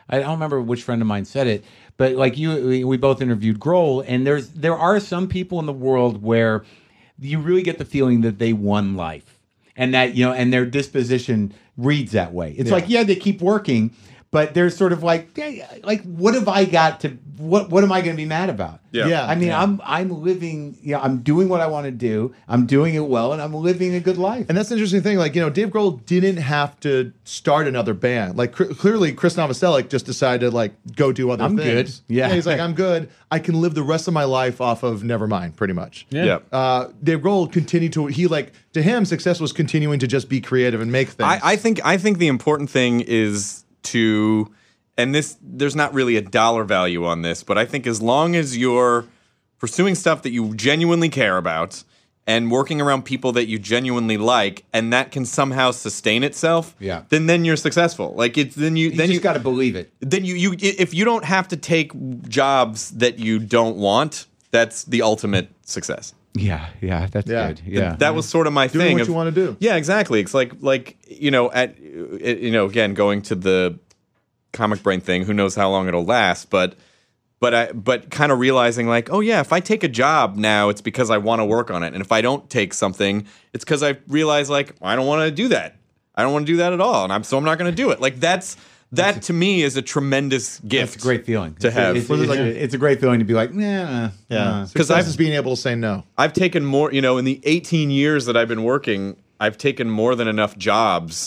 I don't remember which friend of mine said it, but like you, we, we both interviewed Grohl, and there's there are some people in the world where you really get the feeling that they won life, and that you know, and their disposition reads that way. It's Yeah. like, yeah, they keep working, but they're sort of like, hey, like, what have I got to? What what am I going to be mad about? Yeah. Yeah. I mean, I'm I'm living, you know, I'm doing what I want to do. I'm doing it well, and I'm living a good life. And that's the interesting thing. Like, you know, Dave Grohl didn't have to start another band. Like, cr- clearly, Chris Novoselic just decided to, like, go do other I'm things. good. Yeah. He's like, I'm good. I can live the rest of my life off of Nevermind, pretty much. Yeah. Yeah. Uh, Dave Grohl continued to, he, like, to him, success was continuing to just be creative and make things. I, I think I think the important thing is to, and this there's not really a dollar value on this, but I think as long as you're pursuing stuff that you genuinely care about and working around people that you genuinely like, and that can somehow sustain itself, Yeah. then then you're successful. Like it's then you You then just you got to believe it. then you you if you don't have to take jobs that you don't want, that's the ultimate success. Yeah, yeah, that's Yeah. good. Yeah, That was sort of my Doing thing. what of- you wanna do. Yeah, exactly. It's like like you know at you know again going to the comic brain thing. Who knows how long it'll last? But but I but kind of realizing like, oh yeah, if I take a job now, it's because I want to work on it, and if I don't take something, it's because I realize like I don't want to do that. I don't want to do that at all, and I'm so I'm not going to do it. Like that's that to me is a tremendous gift. It's a great feeling to It's a- have. It's, it's, a, it's a great feeling to be like, nah, yeah. uh, Because I've- is being able to say no. I've taken more, you know, in the eighteen years that I've been working, I've taken more than enough jobs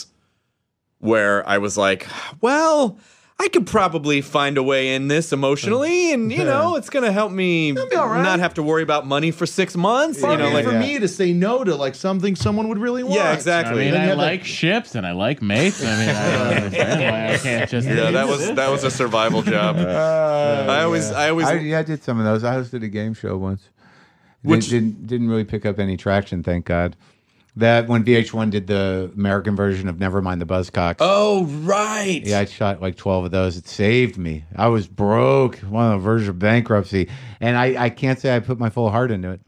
where I was like, well, I could probably find a way in this emotionally, and you know, it's gonna help me be all right. not have to worry about money for six months. Far You know, be it like for yeah. me to say no to like something someone would really want. yeah, I exactly. mean, Then you I have like that- ships and I like mates. I mean, I don't understand why I can't just. yeah, that was that was a survival job. I always, I always, I, yeah, I did some of those. I hosted a game show once. Which- Which didn't didn't really pick up any traction, thank God. That when V H one did the American version of Nevermind the Buzzcocks. oh right, Yeah, I shot like twelve of those. It saved me. I was broke, one on the verge of bankruptcy, and I, I can't say I put my full heart into it.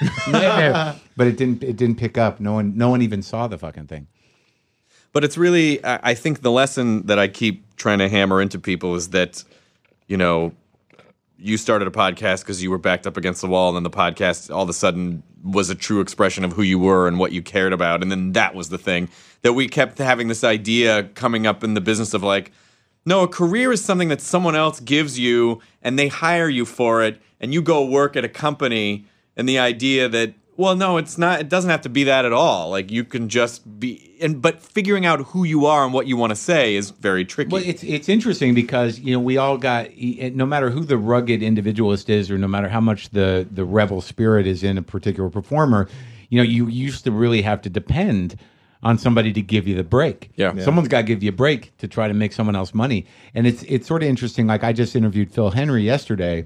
But it didn't it didn't pick up. No one no one even saw the fucking thing. But it's really, I I think the lesson that I keep trying to hammer into people is that, you know, you started a podcast because you were backed up against the wall, and then the podcast all of a sudden was a true expression of who you were and what you cared about. And then that was the thing that we kept having this idea coming up in the business of like, no, a career is something that someone else gives you and they hire you for it, and you go work at a company, and the idea that, well, no, it's not, it doesn't have to be that at all. Like you can just be, and but figuring out who you are and what you want to say is very tricky. Well, it's it's interesting because you know we all got no matter who the rugged individualist is, or no matter how much the the rebel spirit is in a particular performer, you know you used to really have to depend on somebody to give you the break. Yeah. Yeah. Someone's got to give you a break to try to make someone else money, and it's it's sort of interesting. Like I just interviewed Phil Henry yesterday,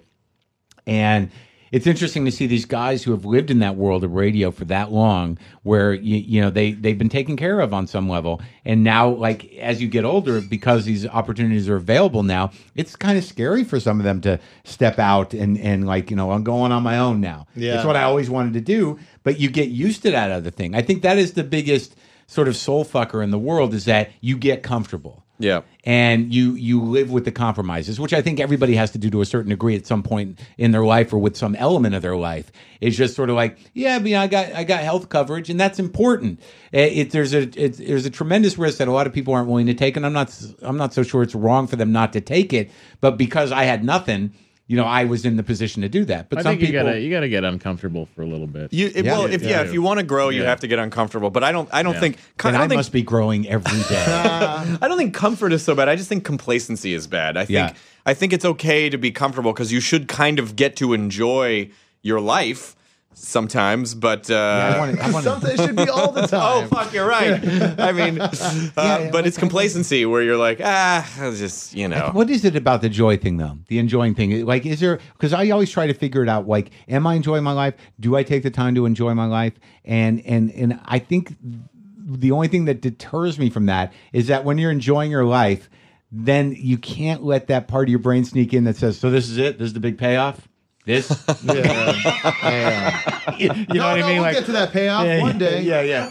and it's interesting to see these guys who have lived in that world of radio for that long, where you, you know they they've been taken care of on some level, and now like as you get older, because these opportunities are available now, it's kind of scary for some of them to step out and and like you know I'm going on my own now. Yeah. It's what I always wanted to do, but you get used to that other thing. I think that is the biggest sort of soul fucker in the world, is that you get comfortable. yeah. And you you live with the compromises, which I think everybody has to do to a certain degree at some point in their life or with some element of their life. It's just sort of like, yeah, I mean, I got I got health coverage, and that's important. It, it, there's a it, there's a tremendous risk that a lot of people aren't willing to take, and I'm not I'm not so sure it's wrong for them not to take it. But because I had nothing, you know, I was in the position to do that. But I some think you people, gotta you gotta get uncomfortable for a little bit. You, it, Yeah. well, if yeah, Yeah. if you want to grow, you Yeah. have to get uncomfortable. But I don't, I don't Yeah. think, I then don't I think, must be growing every day. I don't think comfort is so bad. I just think complacency is bad. I think, Yeah. I think it's okay to be comfortable because you should kind of get to enjoy your life sometimes. But uh, I want to. I want to. Something it should be all the oh time. fuck, you're right. I mean, uh, yeah, but it's complacency where you're like, ah, I'll just you know. What is it about the joy thing, though? The enjoying thing? Like, is there, because I always try to figure it out, like, am I enjoying my life? Do I take the time to enjoy my life? And, and, and I think the only thing that deters me from that is that when you're enjoying your life, then you can't let that part of your brain sneak in that says, so this is it? This is the big payoff? This? Yeah. Yeah. you know No, what no, I mean? we'll Like, get to that payoff yeah, one day. Yeah, yeah.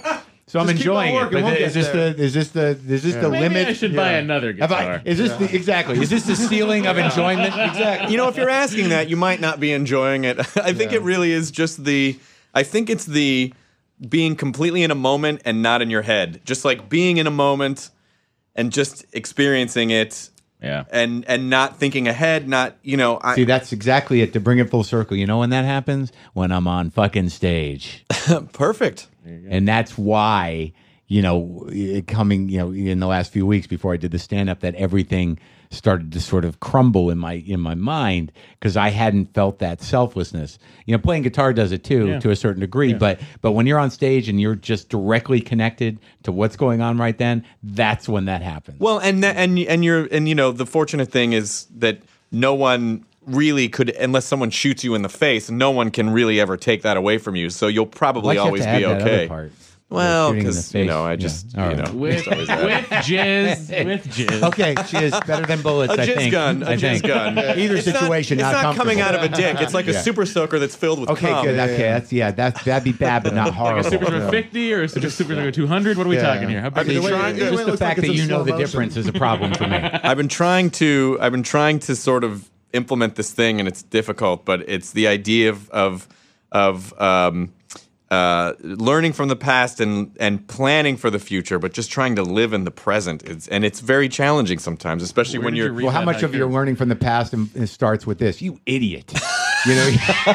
So I'm Just keep on enjoying it. working, But we'll is get this there. the is this the is this the Maybe limit? I should buy Yeah. another Have I- guitar. is this the, exactly? Is this the ceiling of enjoyment? Exactly. You know, if you're asking that, you might not be enjoying it. I think Yeah. it really is just the. I think it's the being completely in a moment and not in your head. Just like being in a moment and just experiencing it. Yeah. And and not thinking ahead. Not you know. I, See, that's exactly it. To bring it full circle, you know when that happens? When I'm on fucking stage. perfect. And that's why, you know, it coming, you know, in the last few weeks before I did the stand up, that everything started to sort of crumble in my in my mind because I hadn't felt that selflessness. You know, playing guitar does it too Yeah. to a certain degree, but but when you're on stage and you're just directly connected to what's going on right then, that's when that happens. Well, and tha- and and you're and you know the fortunate thing is that no one really could, unless someone shoots you in the face, no one can really ever take that away from you. So you'll probably Why'd you have always to add be that other okay. part? Well, Shooting in the because you face. know, I Yeah. just All you right. know, With, just always that. with jizz. With jizz. Okay, she is better than bullets. A I jizz think. gun, a I jizz think. gun. Either It's not- situation, it's not, not coming out comfortable. of a dick. It's like Yeah. a super soaker that's filled with Okay, cum. good. Okay, that's yeah. That's that'd be bad, but not horrible. Like a Super Soaker fifty or a Super Soaker two hundred? What are we Yeah. talking here? How I big mean, is the it? way- trying to- the way it Just the looks like fact it's that in you know slow the motion. difference is a problem for me. I've been trying to I've been trying to sort of implement this thing, and it's difficult, but it's the idea of of of um, uh, learning from the past and and planning for the future, but just trying to live in the present. It's, and it's very challenging sometimes, especially Where when did you you're. read Well, how that much of haiku? your learning from the past and it starts with this? You idiot. You know.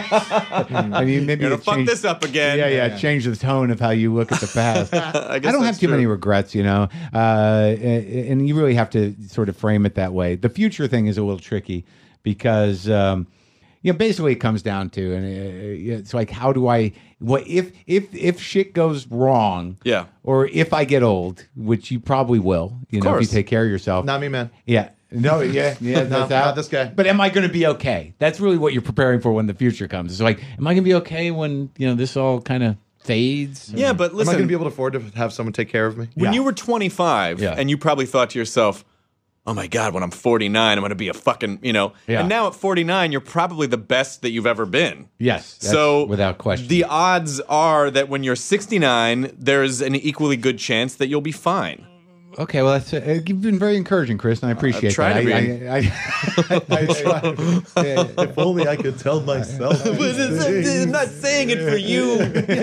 I mean, maybe You're you gonna fuck change- this up again. Yeah, yeah, change the tone of how you look at the past. I, I, guess don't have that's too true. many regrets, you know, uh, and you really have to sort of frame it that way. The future thing is a little tricky because, um, you know, basically it comes down to, and uh, it's like, how do I? What if if if shit goes wrong? Yeah. Or if I get old, which you probably will, you know, if course. you take care of yourself. Not me, man. Yeah. No, yeah, yeah, No, that's not out. this guy. But am I going to be okay? That's really what you're preparing for when the future comes. It's like, am I going to be okay when, you know, this all kind of fades? Yeah, but Am I listen, going to be able to afford to have someone take care of me? when Yeah. you were twenty-five Yeah. and you probably thought to yourself, oh my God, when I'm forty-nine, I'm going to be a fucking, you know. Yeah. And now at forty-nine, you're probably the best that you've ever been. Yes. that's So without question. the odds are that when you're sixty-nine, there's an equally good chance that you'll be fine. Okay, well, that's uh, you've been very encouraging, Chris, and I appreciate try that. to be. I, I, I, I, I- If only I could tell myself. I'm not saying it for you.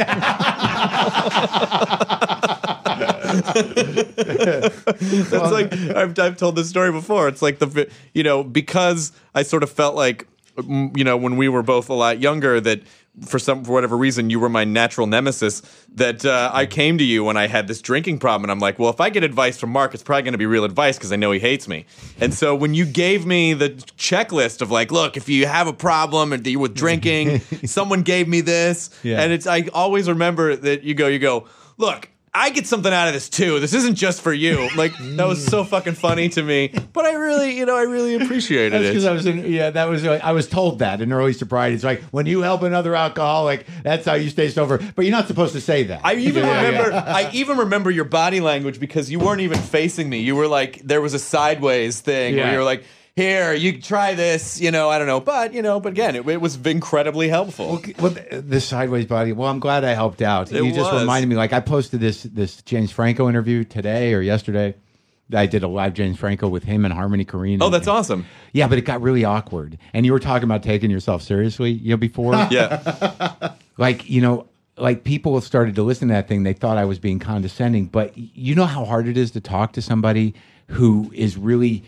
That's like I've, I've told this story before. It's like the you know because I sort of felt like mm, you know when we were both a lot younger that for some for whatever reason you were my natural nemesis that uh, I came to you when I had this drinking problem and I'm like, well, if I get advice from Mark, it's probably going to be real advice because I know he hates me. And so when you gave me the checklist of like, look, if you have a problem and you with drinking, someone gave me this, Yeah. and it's I always remember that you go you go look. I get something out of this too. This isn't just for you. Like that was so fucking funny to me. But I really, you know, I really appreciated That's because it. I was in, yeah, that was, I was told that in early sobriety. It's like, when you help another alcoholic, that's how you stay sober. But you're not supposed to say that. I even Yeah, yeah. remember, I even remember your body language because you weren't even facing me. You were like, there was a sideways thing where Yeah. you were like, here, you try this, you know, I don't know. But, you know, but again, it, it was incredibly helpful. Okay, well, the, the sideways body. Well, I'm glad I helped out. It you just was. reminded me. Like I posted this this James Franco interview today or yesterday. I did a live James Franco with him and Harmony Korine. Oh, that's awesome. Yeah, but it got really awkward. And you were talking about taking yourself seriously, you know, before. Yeah. Like, you know, like people started to listen to that thing. They thought I was being condescending. But you know how hard it is to talk to somebody who is really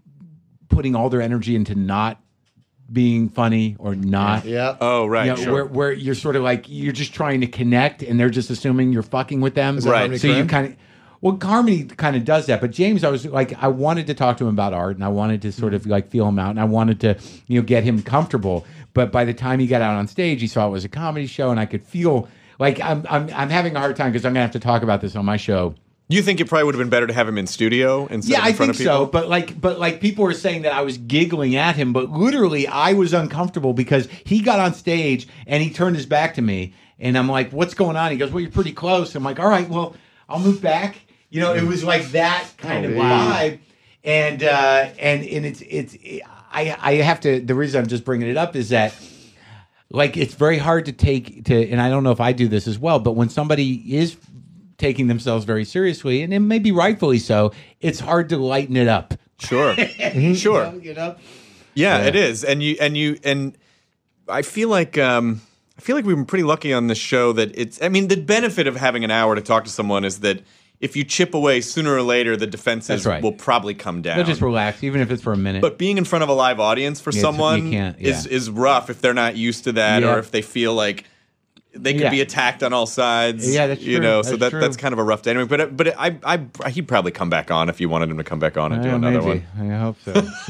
putting all their energy into not being funny or not. Yeah. Oh, right. You know, sure. where, where you're sort of like, you're just trying to connect and they're just assuming you're fucking with them. that Right. Harmony So you Korine? kind of, well, Harmony kind of does that. But James, I was like, I wanted to talk to him about art and I wanted to sort of like feel him out and I wanted to, you know, get him comfortable. But by the time he got out on stage, he saw it was a comedy show and I could feel like I'm, I'm, I'm having a hard time because I'm going to have to talk about this on my show. You think it probably would have been better to have him in studio instead Yeah, of in I front think of people? so. But like, but like, people were saying that I was giggling at him, but literally, I was uncomfortable because he got on stage and he turned his back to me, and I'm like, "What's going on?" He goes, "Well, you're pretty close." I'm like, "All right, well, I'll move back." You know, it was like that kind Oh, of wow. vibe, and uh, and and it's it's I I have to. The reason I'm just bringing it up is that. Like, it's very hard to take to, and I don't know if I do this as well, but when somebody is taking themselves very seriously, and it maybe rightfully so, it's hard to lighten it up. Sure, sure. You know? Yeah, Yeah. it is, and you and you and I feel like um, I feel like we've been pretty lucky on this show that it's. I mean, the benefit of having an hour to talk to someone is that if you chip away, sooner or later the defenses That's right. will probably come down. They'll just relax, even if it's for a minute. But being in front of a live audience for Yeah, someone you can't- is yeah. is rough if they're not used to that, Yeah. or if they feel like they could Yeah. be attacked on all sides. Yeah, that's you true. know, so That's that true. that's kind of a rough day. Anyway, but but I, I he'd probably come back on if you wanted him to come back on and do Yeah, another maybe. one. I hope so.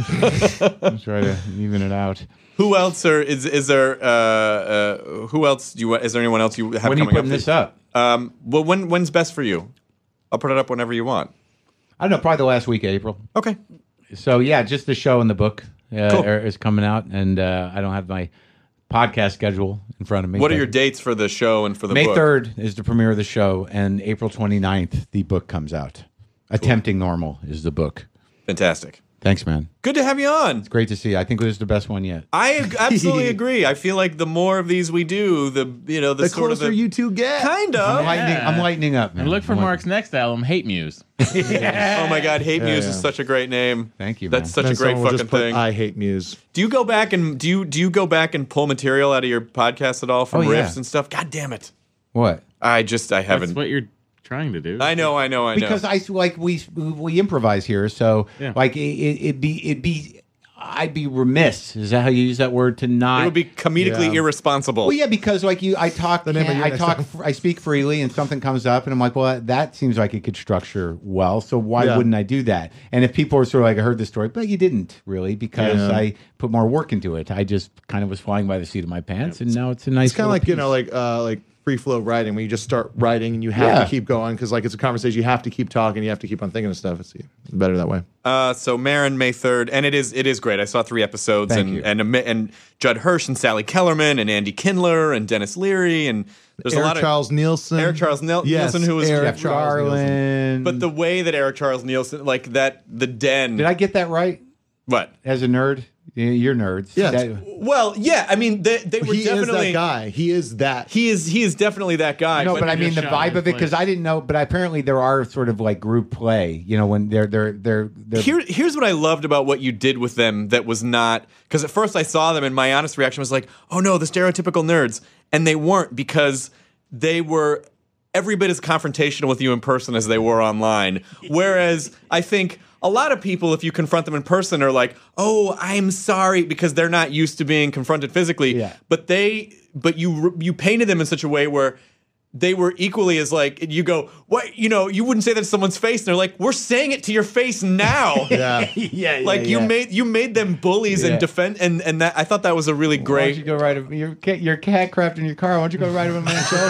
I'll try to even it out. Who else are is is there? Uh, uh, who else do you? Is there anyone else you have When are you coming putting up? this up? Um, well, when when's best for you? I'll put it up whenever you want. I don't know, probably the last week of April. Okay. So yeah, just the show and the book uh, Cool. are- is coming out, and uh, I don't have my podcast schedule in front of me. What are but your dates for the show and for the May book? third is the premiere of the show, and April twenty-ninth, the book comes out. Attempting Normal is the book. Fantastic. Thanks, man. Good to have you on. Great to see you. I think this is the best one yet. I ag- absolutely agree. I feel like the more of these we do, the you know the, The sort of closer the, you two get. kind of. I'm lightening, yeah. I'm lightening up, man. And look for I'm light- Mark's next album, Hate Muse. Oh my God, Hate Muse yeah. is such a great name. Thank you, That's man. such Then a great someone will fucking just put, thing. I hate Muse. do you go back and do you do you go back and pull material out of your podcast at all from Oh, yeah. riffs and stuff? God damn it! What? I just I That's haven't. what you're trying to do. I know, I know, I know. Because I like we we improvise here, so Yeah. like it, it, it'd be it'd be I'd be remiss. Is that how you use that word? To not. it would be comedically Yeah. Well, irresponsible. yeah, because like you, I talk, The name of your I next talk, album. fr- I speak freely, and something comes up, and I'm like, well, that seems like it could structure well. So why Yeah. wouldn't I do that? And if people are sort of like, I heard this story, but you didn't really, because Yeah. I put more work into it. I just kind of was flying by the seat of my pants, and now it's a nice. It's kind of little like you piece. know, like uh, like free flow writing when you just start writing and you have Yeah. to keep going because like it's a conversation. You have to keep talking. You have to keep on thinking of stuff. It's better that way. Uh, so Marin, May third, and it is it is great. I saw three episodes, Thank and you. and and and Judd Hirsch and Sally Kellerman and Andy Kindler and Dennis Leary and there's Eric a lot Charles Nielsen. Eric Charles Nel- Yes, Nielsen, who was Eric Jeff Charles Nielsen. Garland. of, but the way that Eric Charles Nielsen, like that, the den. did I get that right? What? As a nerd, Yeah, you're nerds. Yes. That- Well, yeah. I mean, they, they were He is definitely that guy. He is that. He is he is definitely that guy. No, but, I mean the shot vibe in of it because place. I didn't know. But apparently there are sort of like group play. You know, when they're they're they're, they're Here, here's what I loved about what you did with them that was not because at first I saw them and my honest reaction was like, oh no, the stereotypical nerds, and they weren't because they were every bit as confrontational with you in person as they were online. Whereas I think a lot of people, if you confront them in person, are like, oh, I'm sorry, because they're not used to being confronted physically. Yeah. But they, but you you painted them in such a way where they were equally as like you go, what, you know, you wouldn't say that to someone's face, and they're like, we're saying it to your face now. Yeah. yeah, yeah, Like you yeah. made you made them bullies Yeah. and defend and and that I thought that was a really Why don't you great. go ride a, your cat, your cat craft in your car? Why don't you go ride him a man show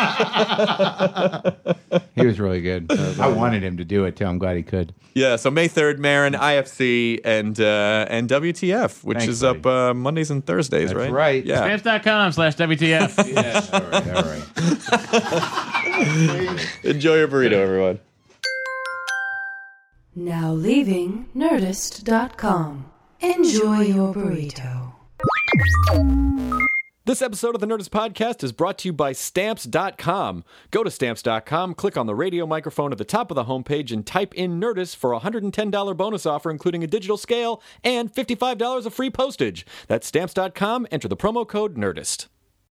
about it? He was really good. I wanted him to do it too. I'm glad he could. Yeah, so May third, Marin, I F C, and uh, and W T F, which Thanks, is up buddy. uh, Mondays and Thursdays, That's right? right. Yeah. Stamps.com slash WTF. Yeah, all right, all right. Enjoy your burrito, everyone. Now leaving Nerdist dot com. Enjoy your burrito. This episode of the Nerdist Podcast is brought to you by Stamps dot com. Go to Stamps dot com, click on the radio microphone at the top of the homepage, and type in Nerdist for a one hundred ten dollars bonus offer, including a digital scale and fifty-five dollars of free postage. That's Stamps dot com. Enter the promo code Nerdist.